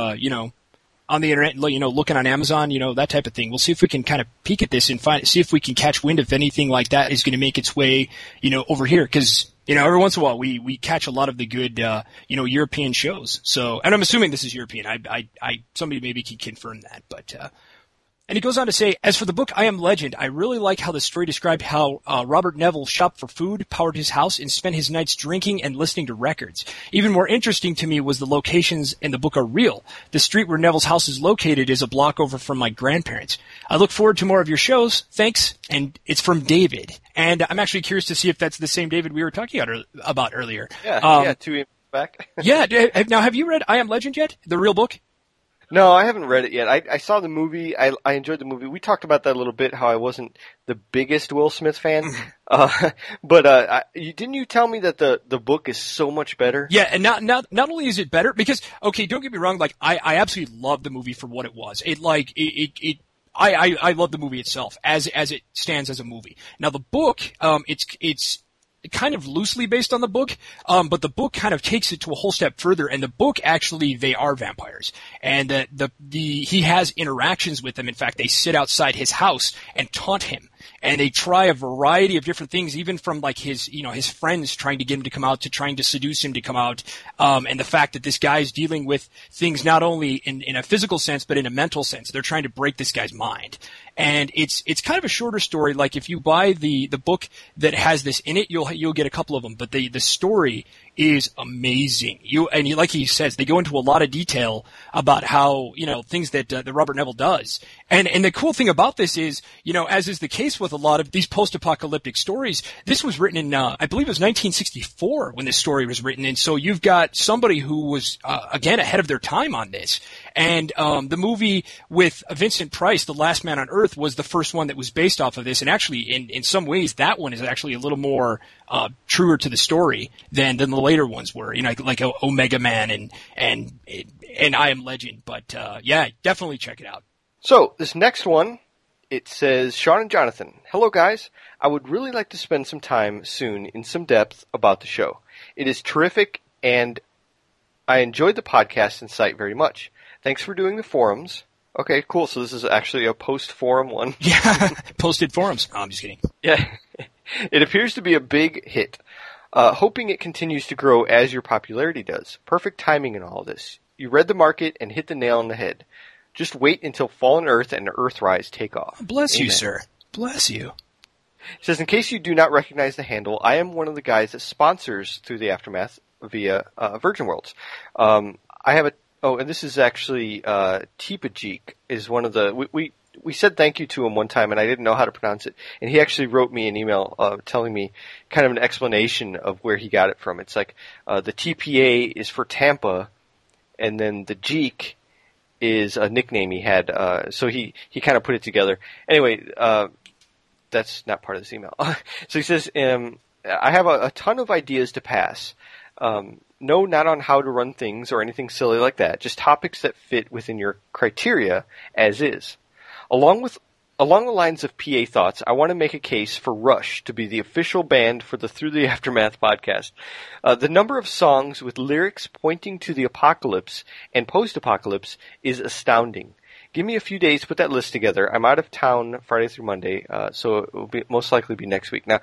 on the internet, looking on Amazon, that type of thing. We'll see if we can kind of peek at this and see if we can catch wind if anything like that is going to make its way, over here. Cause, every once in a while we catch a lot of the good, European shows. So, and I'm assuming this is European. Somebody maybe can confirm that, but, and he goes on to say, as for the book I Am Legend, I really like how the story described how Robert Neville shopped for food, powered his house, and spent his nights drinking and listening to records. Even more interesting to me was the locations in the book are real. The street where Neville's house is located is a block over from my grandparents. I look forward to more of your shows. Thanks. And it's from David. And I'm actually curious to see if that's the same David we were talking about earlier. Yeah, 2 emails back. Yeah. Now, have you read I Am Legend yet? The real book? No, I haven't read it yet. I saw the movie. I enjoyed the movie. We talked about that a little bit, how I wasn't the biggest Will Smith fan. But didn't you tell me that the book is so much better? Yeah, and not only is it better, because, okay, don't get me wrong, I absolutely love the movie for what it was. I love the movie itself as it stands as a movie. Now the book, it's kind of loosely based on the book, but the book kind of takes it to a whole step further. And the book actually, they are vampires, and he has interactions with them. In fact, they sit outside his house and taunt him, and they try a variety of different things, even from his friends trying to get him to come out to trying to seduce him to come out. And the fact that this guy's dealing with things not only in a physical sense, but in a mental sense. They're trying to break this guy's mind. And it's kind of a shorter story. Like if you buy the book that has this in it, you'll get a couple of them. But the story is amazing. Like he says, they go into a lot of detail about how, things that Robert Neville does. And the cool thing about this is, as is the case with a lot of these post-apocalyptic stories, this was written in, I believe it was 1964 when this story was written. And so you've got somebody who was, again, ahead of their time on this. And the movie with Vincent Price, The Last Man on Earth, was the first one that was based off of this. And actually, in some ways, that one is actually a little more truer to the story than the later ones were. Like Omega Man and I Am Legend. But yeah, definitely check it out. So this next one, it says, Sean and Jonathan, hello guys. I would really like to spend some time soon in some depth about the show. It is terrific, and I enjoyed the podcast and site very much. Thanks for doing the forums. Okay, cool. So this is actually a post-forum one. Yeah, posted forums. Oh, I'm just kidding. Yeah. It appears to be a big hit. Hoping it continues to grow as your popularity does. Perfect timing in all of this. You read the market and hit the nail on the head. Just wait until Fallen Earth and Earthrise take off. Bless Amen. you, sir. Bless you. It says, in case you do not recognize the handle, I am one of the guys that sponsors Through the Aftermath via Virgin Worlds. I have and this is actually Tipajik is one of the we said thank you to him one time, and I didn't know how to pronounce it, and he actually wrote me an email telling me kind of an explanation of where he got it from. It's like the TPA is for Tampa, and then the Jeek is a nickname he had. So he kind of put it together. Anyway, that's not part of this email. So he says, I have a ton of ideas to pass. No, not on how to run things or anything silly like that. Just topics that fit within your criteria as is. Along the lines of PA thoughts, I want to make a case for Rush to be the official band for the Through the Aftermath podcast. The number of songs with lyrics pointing to the apocalypse and post-apocalypse is astounding. Give me a few days to put that list together. I'm out of town Friday through Monday, so it will most likely be next week. Now,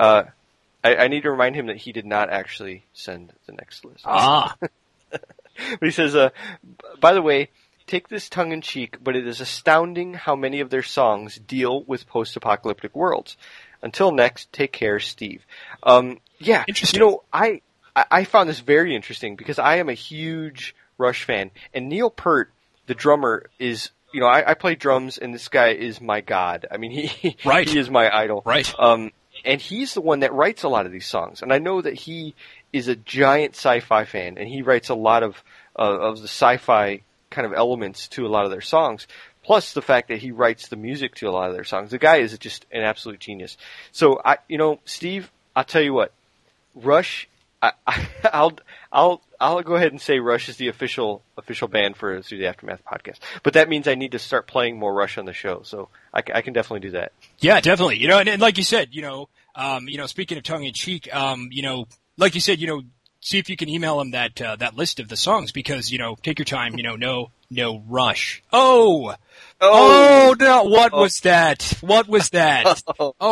I need to remind him that he did not actually send the next list. But he says, by the way, take this tongue-in-cheek, but it is astounding how many of their songs deal with post-apocalyptic worlds. Until next, take care, Steve. Yeah, interesting. I found this very interesting because I am a huge Rush fan, and Neil Peart, the drummer, is, I play drums, and this guy is my god. I mean, he is my idol. Right. And he's the one that writes a lot of these songs, and I know that he is a giant sci-fi fan, and he writes a lot of the sci-fi kind of elements to a lot of their songs, plus the fact that he writes the music to a lot of their songs. The guy is just an absolute genius. So Steve, I'll tell you what, Rush, I'll go ahead and say Rush is the official band for Through the Aftermath podcast. But that means I need to start playing more Rush on the show, so I can definitely do that. Yeah, definitely. And like you said, speaking of tongue in cheek, like you said, see if you can email him that list of the songs because, take your time, no rush. Oh, no, what was that? What was that?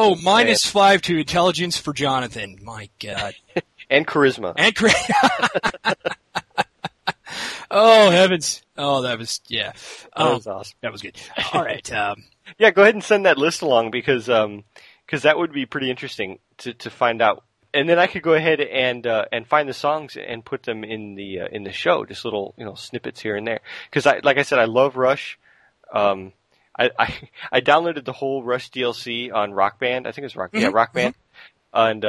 -5 to intelligence for Jonathan. My God. And charisma. Oh, heavens. Oh, that was, yeah. That was awesome. That was good. All right. Yeah, go ahead and send that list along because that would be pretty interesting to find out. And then I could go ahead and find the songs and put them in the show, just little snippets here and there. Because like I said, I love Rush. I downloaded the whole Rush DLC on Rock Band. I think it was Rock. Mm-hmm. Yeah, Rock Band. And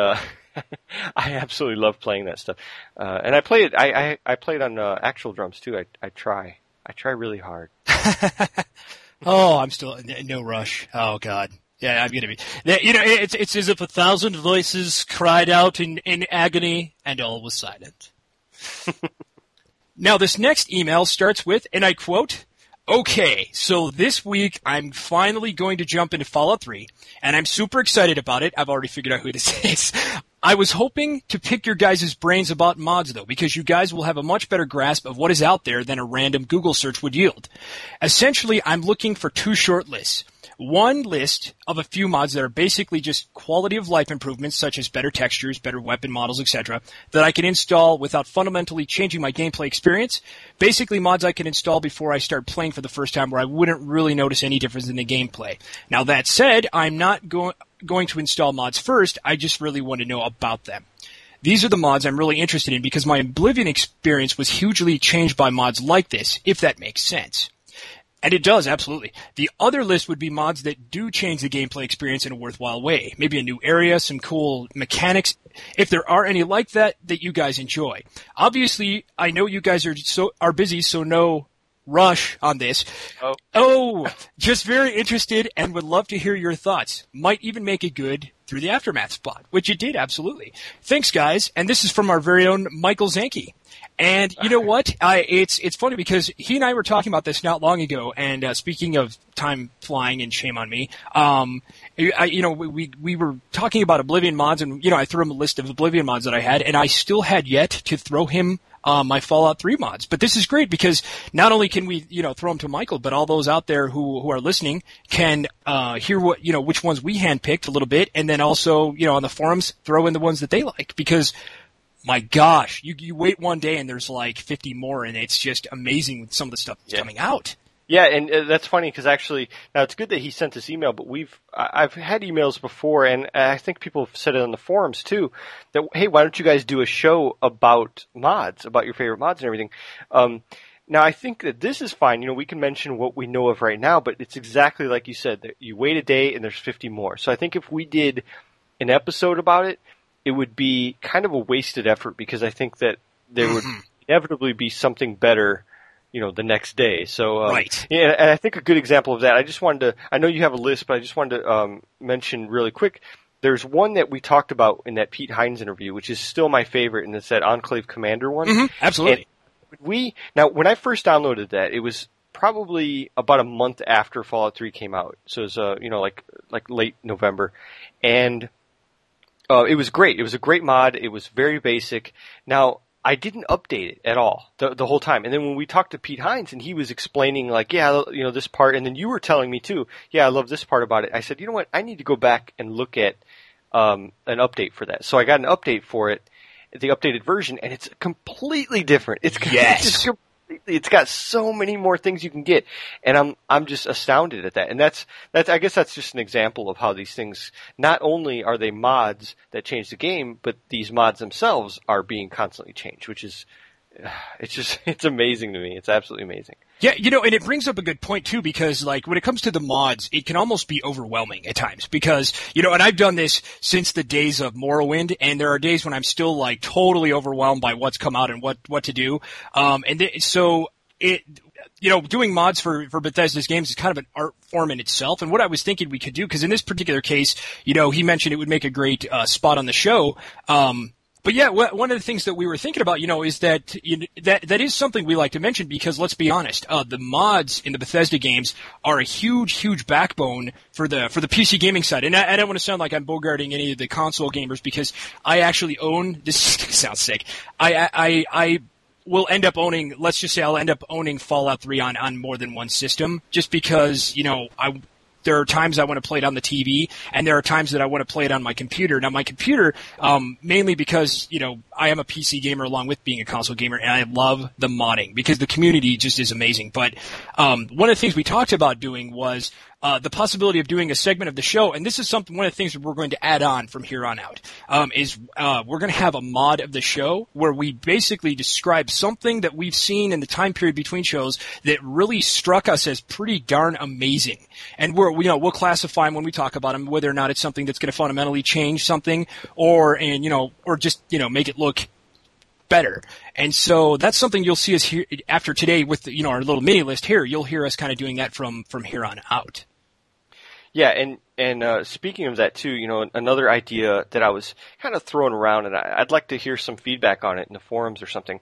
I absolutely love playing that stuff. And I play it. I play it on actual drums too. I try really hard. Oh, I'm still no Rush. Oh God. Yeah, I'm gonna be. It's as if 1,000 voices cried out in agony, and all was silent. Now, this next email starts with, and I quote, "Okay, so this week I'm finally going to jump into Fallout 3, and I'm super excited about it. I've already figured out who this is. I was hoping to pick your guys' brains about mods, though, because you guys will have a much better grasp of what is out there than a random Google search would yield. Essentially, I'm looking for 2 short lists. One list of a few mods that are basically just quality of life improvements, such as better textures, better weapon models, etc., that I can install without fundamentally changing my gameplay experience. Basically, mods I can install before I start playing for the first time where I wouldn't really notice any difference in the gameplay. Now, that said, I'm not going to install mods first. I just really want to know about them. These are the mods I'm really interested in because my Oblivion experience was hugely changed by mods like this, if that makes sense." And it does, absolutely. The other list would be mods that do change the gameplay experience in a worthwhile way. Maybe a new area, some cool mechanics, if there are any like that you guys enjoy. Obviously, I know you guys are busy, so no rush on this. Just very interested and would love to hear your thoughts. Might even make it good Through the Aftermath spot, which it did, absolutely. Thanks, guys. And this is from our very own Michael Zanke. And you know what? It's funny because he and I were talking about this not long ago. And speaking of time flying, and shame on me, we were talking about Oblivion mods, and I threw him a list of Oblivion mods that I had, and I still had yet to throw him my Fallout 3 mods. But this is great because not only can we, throw them to Michael, but all those out there who are listening can hear what, which ones we handpicked a little bit, and then also, on the forums, throw in the ones that they like. Because, my gosh, you wait one day and there's like 50 more, and it's just amazing with some of the stuff that's coming out. Yeah, and that's funny because actually, now it's good that he sent this email, but I've had emails before, and I think people have said it on the forums too, that, hey, why don't you guys do a show about mods, about your favorite mods and everything? Now, I think that this is fine. We can mention what we know of right now, but it's exactly like you said, that you wait a day and there's 50 more. So I think if we did an episode about it, it would be kind of a wasted effort because I think that there would inevitably be something better the next day. So, right. Yeah, and I think a good example of that, I know you have a list, but I just wanted to mention really quick, there's one that we talked about in that Pete Hines interview, which is still my favorite, and it's that Enclave Commander one. Mm-hmm, absolutely. Now, when I first downloaded that, it was probably about a month after Fallout 3 came out. So it was, like late November. And, it was great. It was a great mod. It was very basic. Now, I didn't update it at all the whole time. And then when we talked to Pete Hines and he was explaining like, yeah, this part, and then you were telling me too, yeah, I love this part about it. I said, you know what? I need to go back and look at an update for that. So I got an update for it, the updated version, and it's completely different. It's got so many more things you can get, and I'm just astounded at that. And that's I guess that's just an example of how these things, not only are they mods that change the game, but these mods themselves are being constantly changed, which is it's amazing to me. It's absolutely amazing. Yeah, and it brings up a good point too, because like when it comes to the mods, it can almost be overwhelming at times because, and I've done this since the days of Morrowind, and there are days when I'm still like totally overwhelmed by what's come out and what to do. Doing mods for Bethesda's games is kind of an art form in itself. And what I was thinking we could do, because in this particular case, he mentioned it would make a great spot on the show. But yeah, one of the things that we were thinking about, is that that is something we like to mention because let's be honest, the mods in the Bethesda games are a huge backbone for the PC gaming side. And I don't want to sound like I'm bogarting any of the console gamers because I actually own, this sounds sick, I will end up owning, let's just say I'll end up owning Fallout 3 on more than one system just because, there are times I want to play it on the TV, and there are times that I want to play it on my computer. Now, my computer, mainly because, I am a PC gamer along with being a console gamer, and I love the modding because the community just is amazing. But one of the things we talked about doing was the possibility of doing a segment of the show, and this is one of the things that we're going to add on from here on out, we're going to have a mod of the show where we basically describe something that we've seen in the time period between shows that really struck us as pretty darn amazing. And we'll classify them when we talk about them, whether or not it's something that's going to fundamentally change something or just make it look better. And so that's something you'll see us here after today with our little mini list here. You'll hear us kind of doing that from here on out. Yeah, and speaking of that too, another idea that I was kind of throwing around, and I'd like to hear some feedback on it in the forums or something.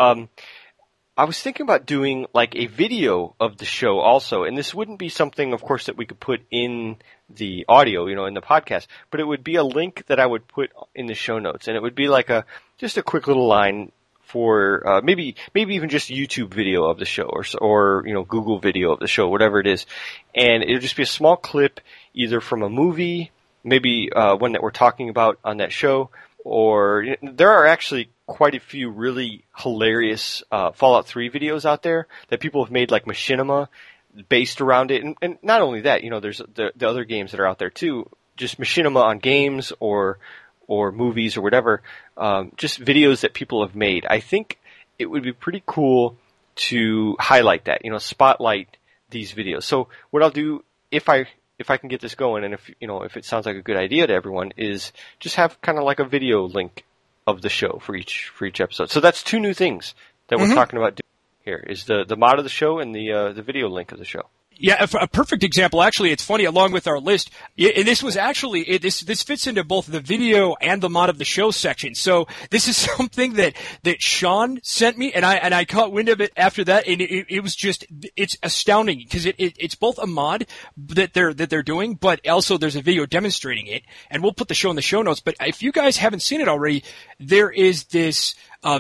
I was thinking about doing like a video of the show also, and this wouldn't be something, of course, that we could put in the audio, in the podcast, but it would be a link that I would put in the show notes, and it would be like just a quick little line for maybe even just YouTube video of the show or Google video of the show, whatever it is, and it would just be a small clip either from a movie, maybe one that we're talking about on that show, or there are actually quite a few really hilarious Fallout 3 videos out there that people have made, like Machinima, based around it. And not only that, there's the other games that are out there too, just Machinima on games or movies or whatever, just videos that people have made. I think it would be pretty cool to highlight that, spotlight these videos. So what I'll do if I can get this going, and if it sounds like a good idea to everyone, is just have kind of like a video link of the show for each episode. So that's two new things that we're talking about doing here, is the mod of the show and the video link of the show. Yeah, a perfect example. Actually, it's funny. Along with our list, and this was actually this fits into both the video and the mod of the show section. So this is something that Sean sent me, and I caught wind of it after that, and it was just it's astounding because it's both a mod that they're doing, but also there's a video demonstrating it, and we'll put the show in the show notes. But if you guys haven't seen it already, there's this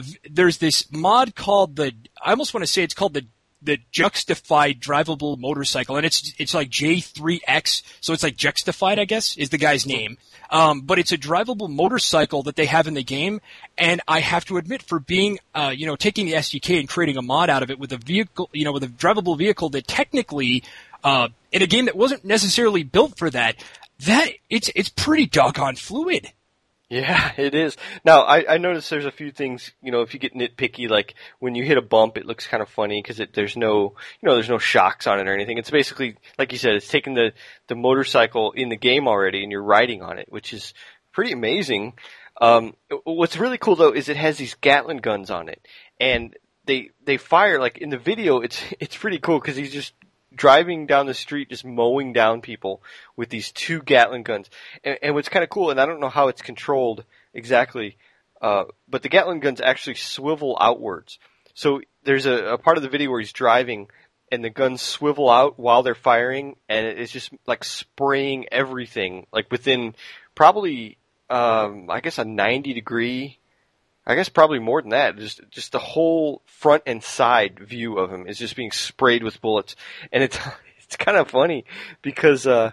mod called I almost want to say it's called the Juxtified Drivable Motorcycle, and it's like J3X, so it's like Juxtified, I guess, is the guy's name. But it's a drivable motorcycle that they have in the game, and I have to admit, for being, taking the SDK and creating a mod out of it with a vehicle, with a drivable vehicle that technically, in a game that wasn't necessarily built for that it's pretty doggone fluid. Yeah, it is. Now, I noticed there's a few things, if you get nitpicky, like when you hit a bump, it looks kind of funny because there's no shocks on it or anything. It's basically, like you said, it's taking the motorcycle in the game already and you're riding on it, which is pretty amazing. What's really cool though is it has these Gatling guns on it, and they fire, like in the video, it's pretty cool because he's just driving down the street, just mowing down people with these two Gatling guns. And what's kind of cool, and I don't know how it's controlled exactly, but the Gatling guns actually swivel outwards. So there's a part of the video where he's driving, and the guns swivel out while they're firing, and it's just like spraying everything, like within probably, I guess a 90-degree, I guess probably more than that. Just the whole front and side view of him is just being sprayed with bullets, and it's kind of funny because the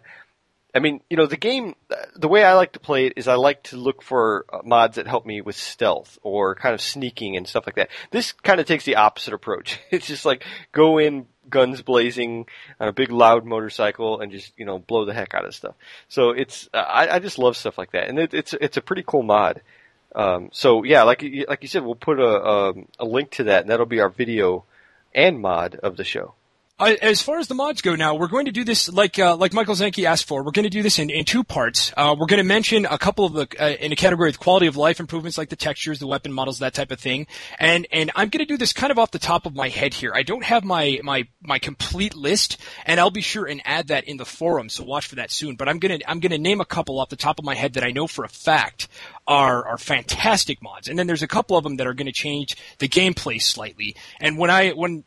game. The way I like to play it is I like to look for mods that help me with stealth or kind of sneaking and stuff like that. This kind of takes the opposite approach. It's just like go in guns blazing on a big loud motorcycle and just blow the heck out of stuff. So it's I just love stuff like that, and it's a pretty cool mod. So yeah, like you said, we'll put a link to that, and that'll be our video and mod of the show. As far as the mods go now, we're going to do this like Michael Zanke asked for. We're going to do this in two parts. We're going to mention a couple of in a category of quality of life improvements like the textures, the weapon models, that type of thing. And I'm going to do this kind of off the top of my head here. I don't have my complete list, and I'll be sure and add that in the forum, so watch for that soon. But I'm going to name a couple off the top of my head that I know for a fact are fantastic mods. And then there's a couple of them that are going to change the gameplay slightly. And when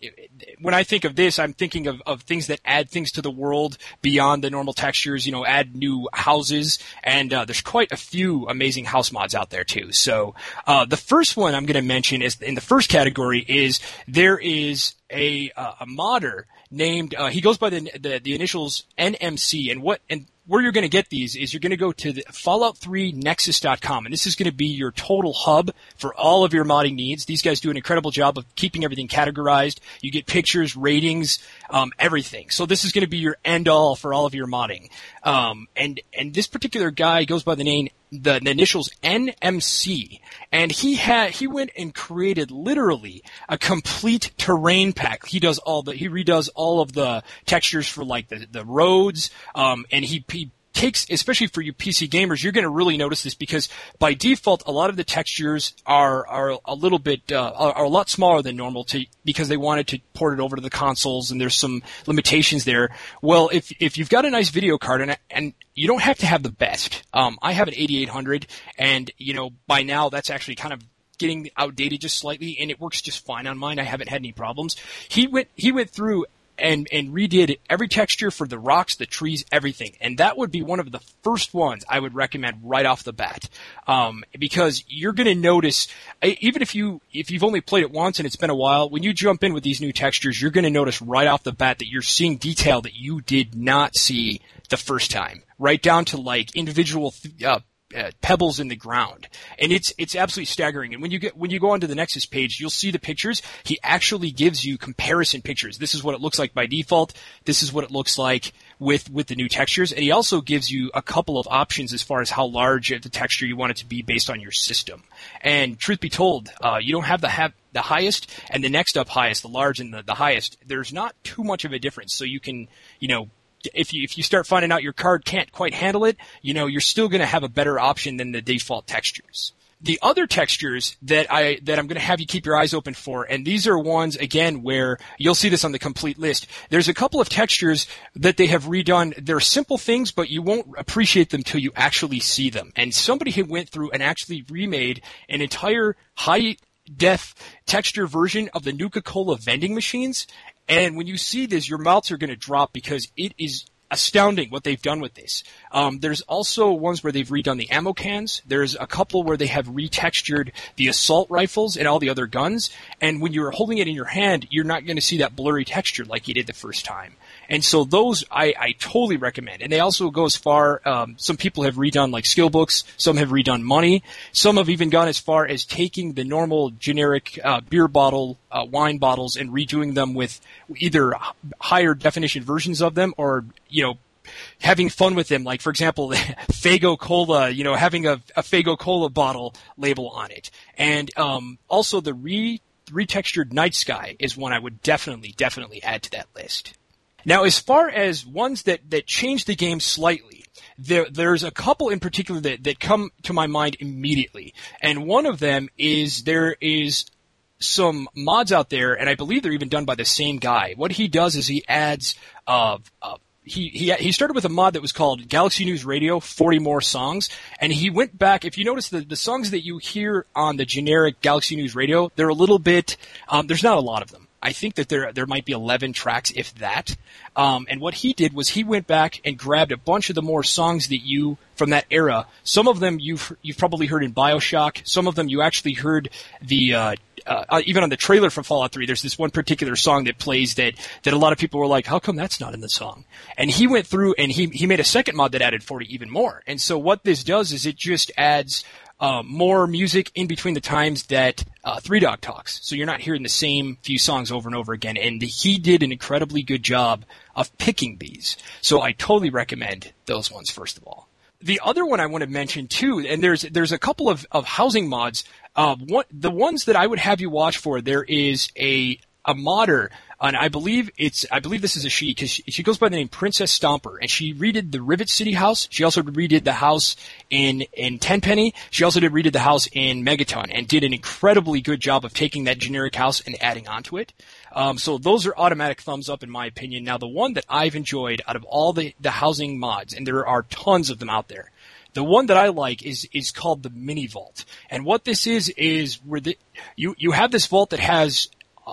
I think of this, I'm thinking of things that add things to the world beyond the normal textures, add new houses, and there's quite a few amazing house mods out there too. So the first one I'm going to mention is in the first category is there is a modder named he goes by the initials NMC, and where you're going to get these is you're going to go to the Fallout3Nexus.com, and this is going to be your total hub for all of your modding needs. These guys do an incredible job of keeping everything categorized. You get pictures, ratings, everything. So this is going to be your end-all for all of your modding. And this particular guy goes by the name, the initials NMC, and he went and created literally a complete terrain pack. He redoes all of the textures for like the roads, and he takes, especially for you PC gamers, you're going to really notice this because by default, a lot of the textures are a little bit, are a lot smaller than normal because they wanted to port it over to the consoles, and there's some limitations there. Well, if you've got a nice video card and you don't have to have the best. I have an 8800, and by now that's actually kind of getting outdated just slightly, and it works just fine on mine. I haven't had any problems. He went through and redid every texture for the rocks, the trees, everything. And that would be one of the first ones I would recommend right off the bat. Because you're going to notice, even if you've only played it once and it's been a while, when you jump in with these new textures, you're going to notice right off the bat that you're seeing detail that you did not see the first time. Right down to like individual, pebbles in the ground, and it's absolutely staggering. And when you go onto the Nexus page, you'll see the pictures. He actually gives you comparison pictures. This is what it looks like by default. This is what it looks like with the new textures. And he also gives you a couple of options as far as how large the texture you want it to be based on your system. And truth be told, you don't have the highest and the next up highest, the large and the highest. There's not too much of a difference. So you can, if you start finding out your card can't quite handle it, you're still going to have a better option than the default textures. The other textures that I'm going to have you keep your eyes open for, and these are ones, again, where you'll see this on the complete list. There's a couple of textures that they have redone. They're simple things, but you won't appreciate them till you actually see them. And somebody had went through and actually remade an entire high-def texture version of the Nuka-Cola vending machines. And when you see this, your mouths are going to drop because it is astounding what they've done with this. There's also ones where they've redone the ammo cans. There's a couple where they have retextured the assault rifles and all the other guns. And when you're holding it in your hand, you're not going to see that blurry texture like you did the first time. And so those I totally recommend. And they also go as far, some people have redone like skill books, some have redone money, some have even gone as far as taking the normal generic beer bottle, wine bottles and redoing them with either higher definition versions of them or, having fun with them. Like, for example, Faygo Cola, having a Faygo Cola bottle label on it. And also the retextured Night Sky is one I would definitely add to that list. Now, as far as ones that change the game slightly, there's a couple in particular that come to my mind immediately. And one of them is there is some mods out there, and I believe they're even done by the same guy. What he does is he adds he started with a mod that was called Galaxy News Radio 40 More Songs, and he went back. If you notice the songs that you hear on the generic Galaxy News Radio, they're a little bit there's not a lot of them. I think that there might be 11 tracks, if that. And what he did was he went back and grabbed a bunch of the more songs that from that era. Some of them you've probably heard in BioShock. Some of them you actually heard even on the trailer for Fallout 3. There's this one particular song that plays that a lot of people were like, how come that's not in the song? And he went through and he made a second mod that added 40 even more. And so what this does is it just adds more music in between the times that Three Dog talks. So you're not hearing the same few songs over and over again. And he did an incredibly good job of picking these. So I totally recommend those ones, first of all. The other one I want to mention too, and there's a couple of housing mods. The ones that I would have you watch for, there is a modder, and I believe this is a she, because she goes by the name Princess Stomper, and she redid the Rivet City house. She also redid the house in Tenpenny. She also redid the house in Megaton, and did an incredibly good job of taking that generic house and adding onto it. So those are automatic thumbs up in my opinion. Now the one that I've enjoyed out of all the housing mods, and there are tons of them out there, the one that I like is called the Mini Vault. And what this is where you have this vault that has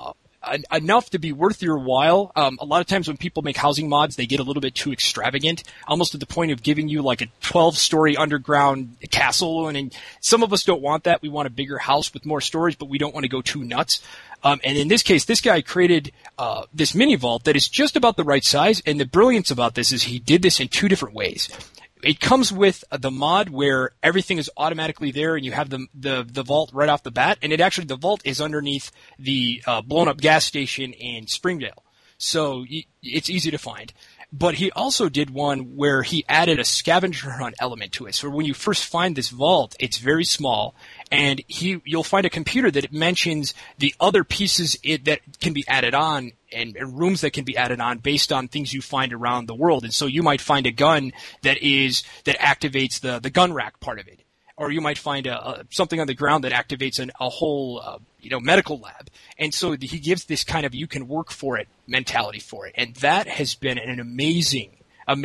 enough to be worth your while. A lot of times when people make housing mods, they get a little bit too extravagant, almost to the point of giving you like a 12-story underground castle. And some of us don't want that. We want a bigger house with more storage, but we don't want to go too nuts. And in this case, this guy created this mini vault that is just about the right size. And the brilliance about this is he did this in two different ways. It comes with the mod where everything is automatically there and you have the vault right off the bat. And the vault is underneath the blown up gas station in Springdale. So it's easy to find. But he also did one where he added a scavenger hunt element to it. So when you first find this vault, it's very small, and you'll find a computer that mentions the other pieces that can be added on and rooms that can be added on based on things you find around the world. And so you might find a gun that activates the gun rack part of it. Or you might find something on the ground that activates a whole medical lab. And so he gives this kind of you can work for it mentality for it. And that has been an amazing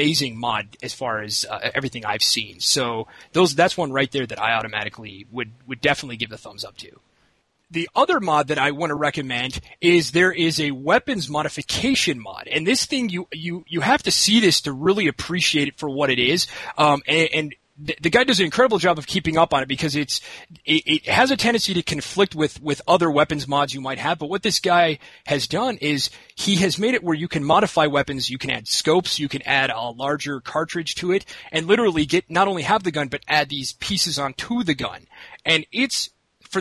mod as far as everything I've seen. So that's one right there that I automatically would definitely give the thumbs up to. The other mod that I want to recommend is there is a weapons modification mod. And this thing, you have to see this to really appreciate it for what it is. And the guy does an incredible job of keeping up on it because it has a tendency to conflict with other weapons mods you might have. But what this guy has done is he has made it where you can modify weapons. You can add scopes. You can add a larger cartridge to it and literally not only have the gun, but add these pieces onto the gun. And it's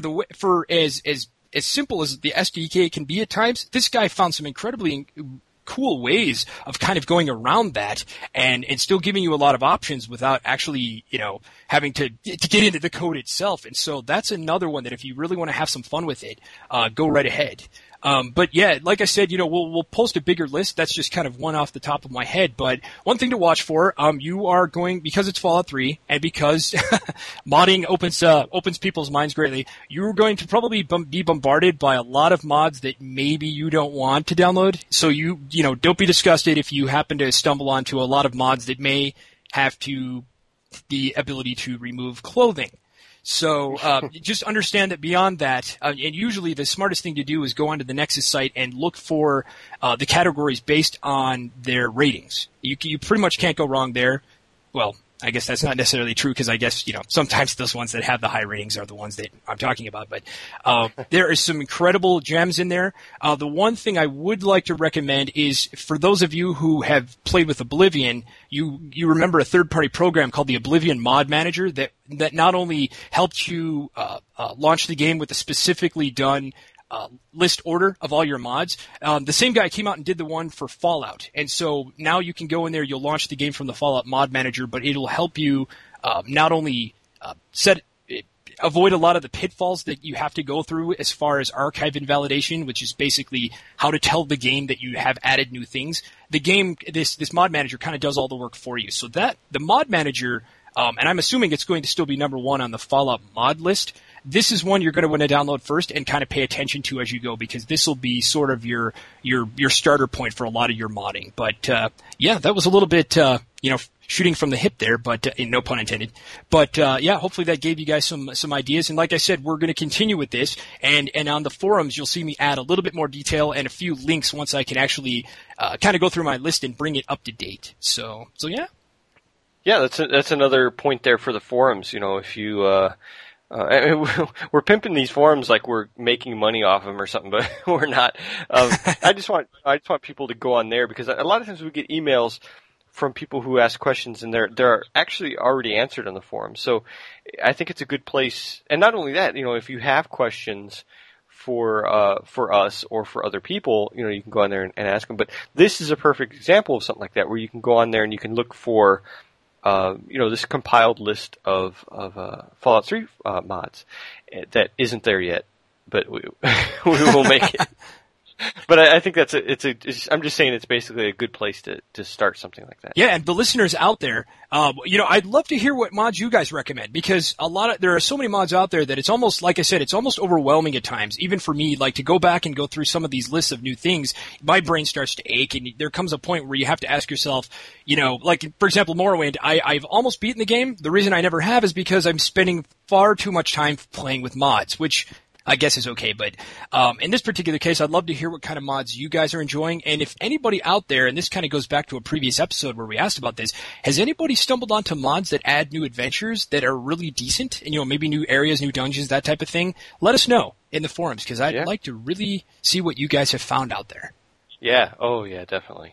for as simple as the SDK can be at times. This guy found some incredibly cool ways of kind of going around that and still giving you a lot of options without actually, having to get into the code itself. And so that's another one that if you really want to have some fun with it, go right ahead. But yeah, like I said, we'll post a bigger list. That's just kind of one off the top of my head. But one thing to watch for, you are going, because it's Fallout 3 and because modding opens people's minds greatly, you're going to probably be bombarded by a lot of mods that maybe you don't want to download. So don't be disgusted if you happen to stumble onto a lot of mods that may have the ability to remove clothing. So just understand that beyond that, and usually the smartest thing to do is go onto the Nexus site and look for the categories based on their ratings. You pretty much can't go wrong there. Well, I guess that's not necessarily true because I guess, sometimes those ones that have the high ratings are the ones that I'm talking about. But there are some incredible gems in there. The one thing I would like to recommend is for those of you who have played with Oblivion, you remember a third-party program called the Oblivion Mod Manager that not only helped you launch the game with a specifically done list order of all your mods. The same guy came out and did the one for Fallout. And so now you can go in there, you'll launch the game from the Fallout Mod Manager, but it'll help you not only avoid a lot of the pitfalls that you have to go through as far as archive invalidation, which is basically how to tell the game that you have added new things. The game, this Mod Manager kind of does all the work for you. So the Mod Manager, and I'm assuming it's going to still be number one on the Fallout mod list. This is one you're going to want to download first and kind of pay attention to as you go because this will be sort of your starter point for a lot of your modding. But yeah, that was a little bit shooting from the hip there, but no pun intended. But yeah, hopefully that gave you guys some ideas. And like I said, we're going to continue with this, and on the forums you'll see me add a little bit more detail and a few links once I can actually kind of go through my list and bring it up to date. So yeah. Yeah, that's another point there for the forums. If you we're pimping these forums like we're making money off them or something, but we're not. I just want people to go on there because a lot of times we get emails from people who ask questions and they're actually already answered on the forum. So I think it's a good place. And not only that, if you have questions for us or for other people, you can go on there and ask them. But this is a perfect example of something like that where you can go on there and you can look for this compiled list of Fallout 3 mods that isn't there yet, but we will make it. But I think I'm just saying it's basically a good place to start something like that. Yeah, and the listeners out there, I'd love to hear what mods you guys recommend because there are so many mods out there that it's almost, like I said, it's almost overwhelming at times. Even for me, like to go back and go through some of these lists of new things, my brain starts to ache and there comes a point where you have to ask yourself, like for example, Morrowind, I've almost beaten the game. The reason I never have is because I'm spending far too much time playing with mods, which I guess is okay, but in this particular case, I'd love to hear what kind of mods you guys are enjoying. And if anybody out there, and this kind of goes back to a previous episode where we asked about this, has anybody stumbled onto mods that add new adventures that are really decent? And, maybe new areas, new dungeons, that type of thing? Let us know in the forums because I'd like to really see what you guys have found out there. Yeah. Oh, yeah, definitely.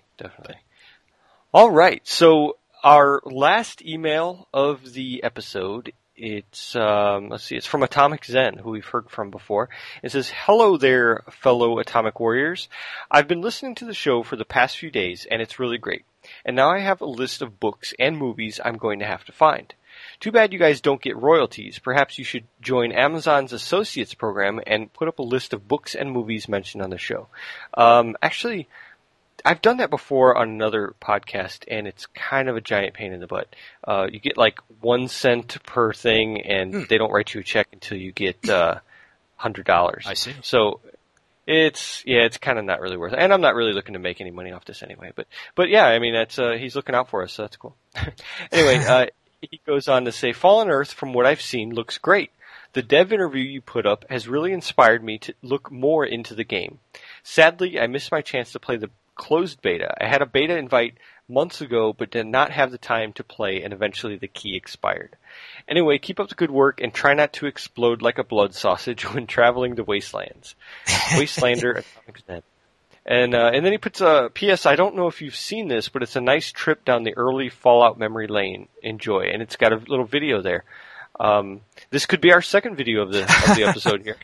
All right. So our last email of the episode, it's it's from Atomic Zen, who we've heard from before. It says, "Hello there, fellow Atomic Warriors. I've been listening to the show for the past few days, and it's really great. And now I have a list of books and movies I'm going to have to find. Too bad you guys don't get royalties. Perhaps you should join Amazon's Associates program and put up a list of books and movies mentioned on the show." Actually, I've done that before on another podcast, and it's kind of a giant pain in the butt. You get like 1 cent per thing, and they don't write you a check until you get $100. I see. So it's kind of not really worth it. And I'm not really looking to make any money off this anyway. But yeah, I mean he's looking out for us, so that's cool. Anyway, he goes on to say, "Fallen Earth, from what I've seen, looks great. The dev interview you put up has really inspired me to look more into the game. Sadly, I missed my chance to play the closed beta. I had a beta invite months ago, but did not have the time to play, and eventually the key expired. Anyway, keep up the good work and try not to explode like a blood sausage when traveling the wastelands. Wastelander Atomic Zen." And then he puts a P.S. I don't know if you've seen this, but it's a nice trip down the early Fallout memory lane. Enjoy. And it's got a little video there. This could be our second video of the episode here.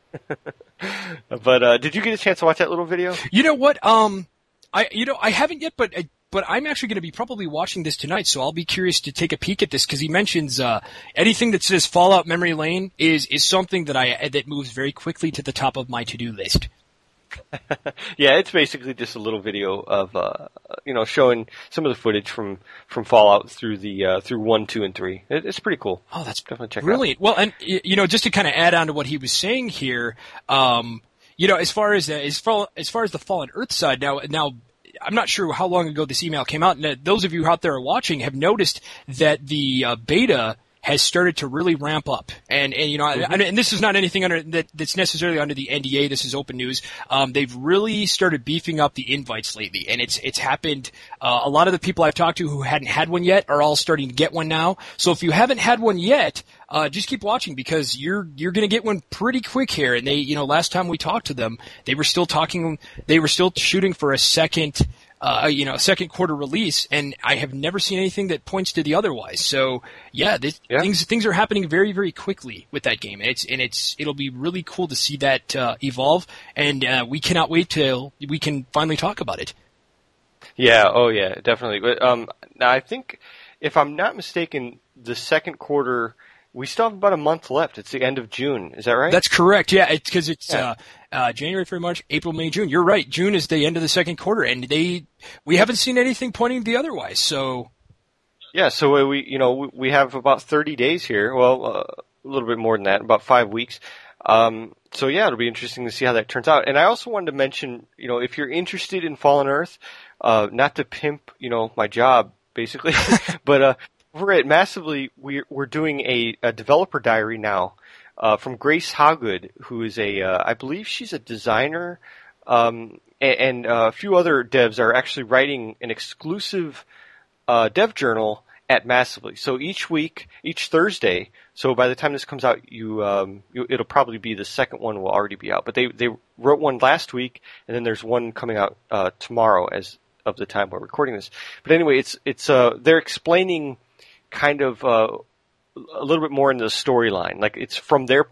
But did you get a chance to watch that little video? You know what? I haven't yet, but I'm actually going to be probably watching this tonight, so I'll be curious to take a peek at this because he mentions anything that says Fallout Memory Lane is something that moves very quickly to the top of my to-do list. Yeah, it's basically just a little video of showing some of the footage from Fallout through the through 1, 2, and 3. It's pretty cool. Oh, that's definitely check brilliant. it out. Well, and just to kind of add on to what he was saying here, as far as the Fallen Earth side, now I'm not sure how long ago this email came out, and those of you out there watching have noticed that the beta has started to really ramp up, and and this is not anything that's necessarily under the NDA. This is open news. They've really started beefing up the invites lately, and it's happened. A lot of the people I've talked to who hadn't had one yet are all starting to get one now. So if you haven't had one yet, just keep watching, because you're going to get one pretty quick here. And they, last time we talked to them, they were still shooting for a second quarter release, and I have never seen anything that points to the otherwise. So things are happening very, very quickly with that game, and it'll be really cool to see that evolve, and we cannot wait till we can finally talk about it. Yeah, oh yeah, definitely. But now I think, if I'm not mistaken, the second quarter, we still have about a month left. It's the end of June. Is that right? That's correct. Yeah, because it's January, February, March, April, May, June. You're right. June is the end of the second quarter, and we haven't seen anything pointing the otherwise. So yeah, so we have about 30 days here. Well, a little bit more than that, about 5 weeks. So yeah, it'll be interesting to see how that turns out. And I also wanted to mention, if you're interested in Fallen Earth, not to pimp, my job basically, but over at Massively, we're doing a developer diary now, from Grace Howgood, who is I believe she's a designer, and a few other devs are actually writing an exclusive dev journal at Massively. So each week, each Thursday, so by the time this comes out, it'll probably be the second one will already be out. But they wrote one last week, and then there's one coming out tomorrow as of the time we're recording this. But anyway, it's they're explaining kind of a little bit more into the storyline. Like, it's from their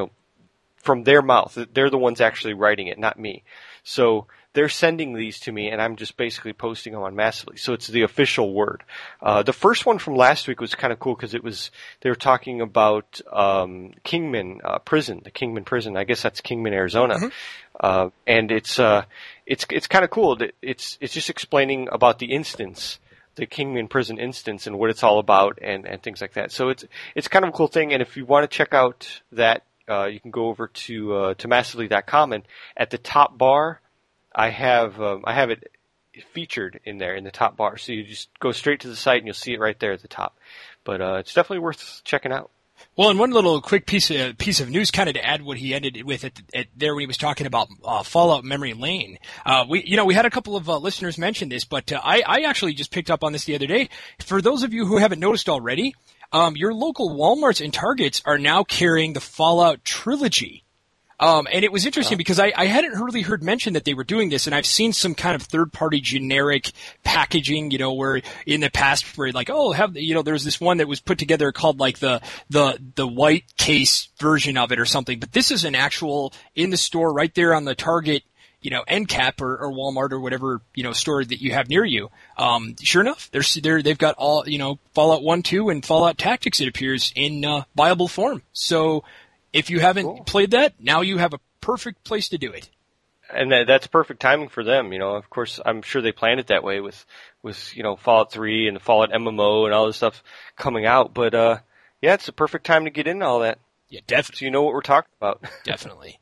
mouth. They're the ones actually writing it, not me. So they're sending these to me, and I'm just basically posting them on Massively. So it's the official word. The first one from last week was kind of cool, because they were talking about Kingman Prison, the Kingman Prison. I guess that's Kingman, Arizona. Mm-hmm. And it's kind of cool. It's just explaining about the instance, the Kingman Prison instance, and what it's all about, and things like that. So it's kind of a cool thing. And if you want to check out that, you can go over to massively.com, and at the top bar, I have it featured in there in the top bar. So you just go straight to the site and you'll see it right there at the top. But it's definitely worth checking out. Well, and one little quick piece of news, kind of to add what he ended with at there when he was talking about Fallout Memory Lane. We had a couple of listeners mention this, but I actually just picked up on this the other day. For those of you who haven't noticed already, your local Walmarts and Targets are now carrying the Fallout trilogy. And it was interesting because I hadn't really heard mention that they were doing this, and I've seen some kind of third-party generic packaging, where in the past where like, there's this one that was put together called like the white case version of it or something. But this is an actual in the store right there on the Target, end cap or Walmart or whatever, store that you have near you. Sure enough, they've got all, Fallout 1, 2 and Fallout Tactics, it appears, in viable form. So if you haven't played that, now you have a perfect place to do it. And that's perfect timing for them. Of course, I'm sure they planned it that way with Fallout 3 and the Fallout MMO and all this stuff coming out. But, yeah, it's a perfect time to get into all that. Yeah, definitely. So you know what we're talking about. Definitely.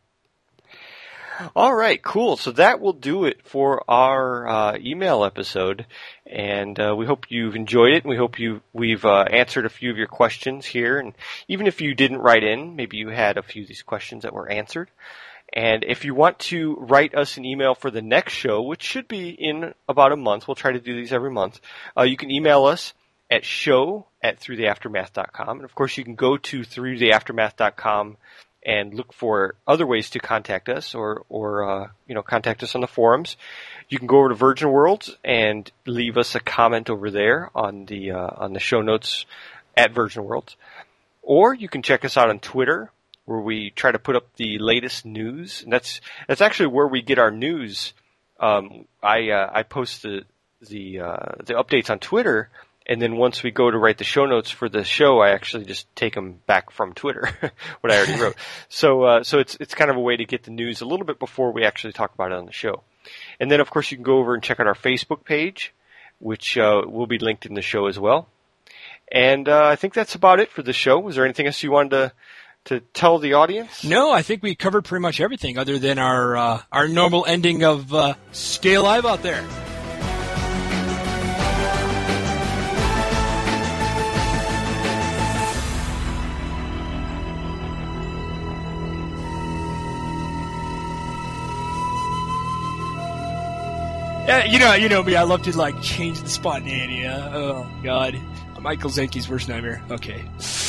All right, cool. So that will do it for our email episode, and we hope you've enjoyed it. And we hope we've answered a few of your questions here, and even if you didn't write in, maybe you had a few of these questions that were answered. And if you want to write us an email for the next show, which should be in about a month, we'll try to do these every month. You can email us at show@throughtheaftermath.com, and of course you can go to throughtheaftermath.com and look for other ways to contact us or contact us on the forums. You can go over to Virgin Worlds and leave us a comment over there on the show notes at Virgin Worlds. Or you can check us out on Twitter, where we try to put up the latest news. And that's actually where we get our news. I post the updates on Twitter, And then once we go to write the show notes for the show, I actually just take them back from Twitter, what I already wrote. So it's kind of a way to get the news a little bit before we actually talk about it on the show. And then, of course, you can go over and check out our Facebook page, which will be linked in the show as well. And I think that's about it for the show. Was there anything else you wanted to tell the audience? No, I think we covered pretty much everything other than our normal ending of Stay Alive Out There. You know me. I love to change the spontaneity. Oh God, Michael Zenke's worst nightmare. Okay.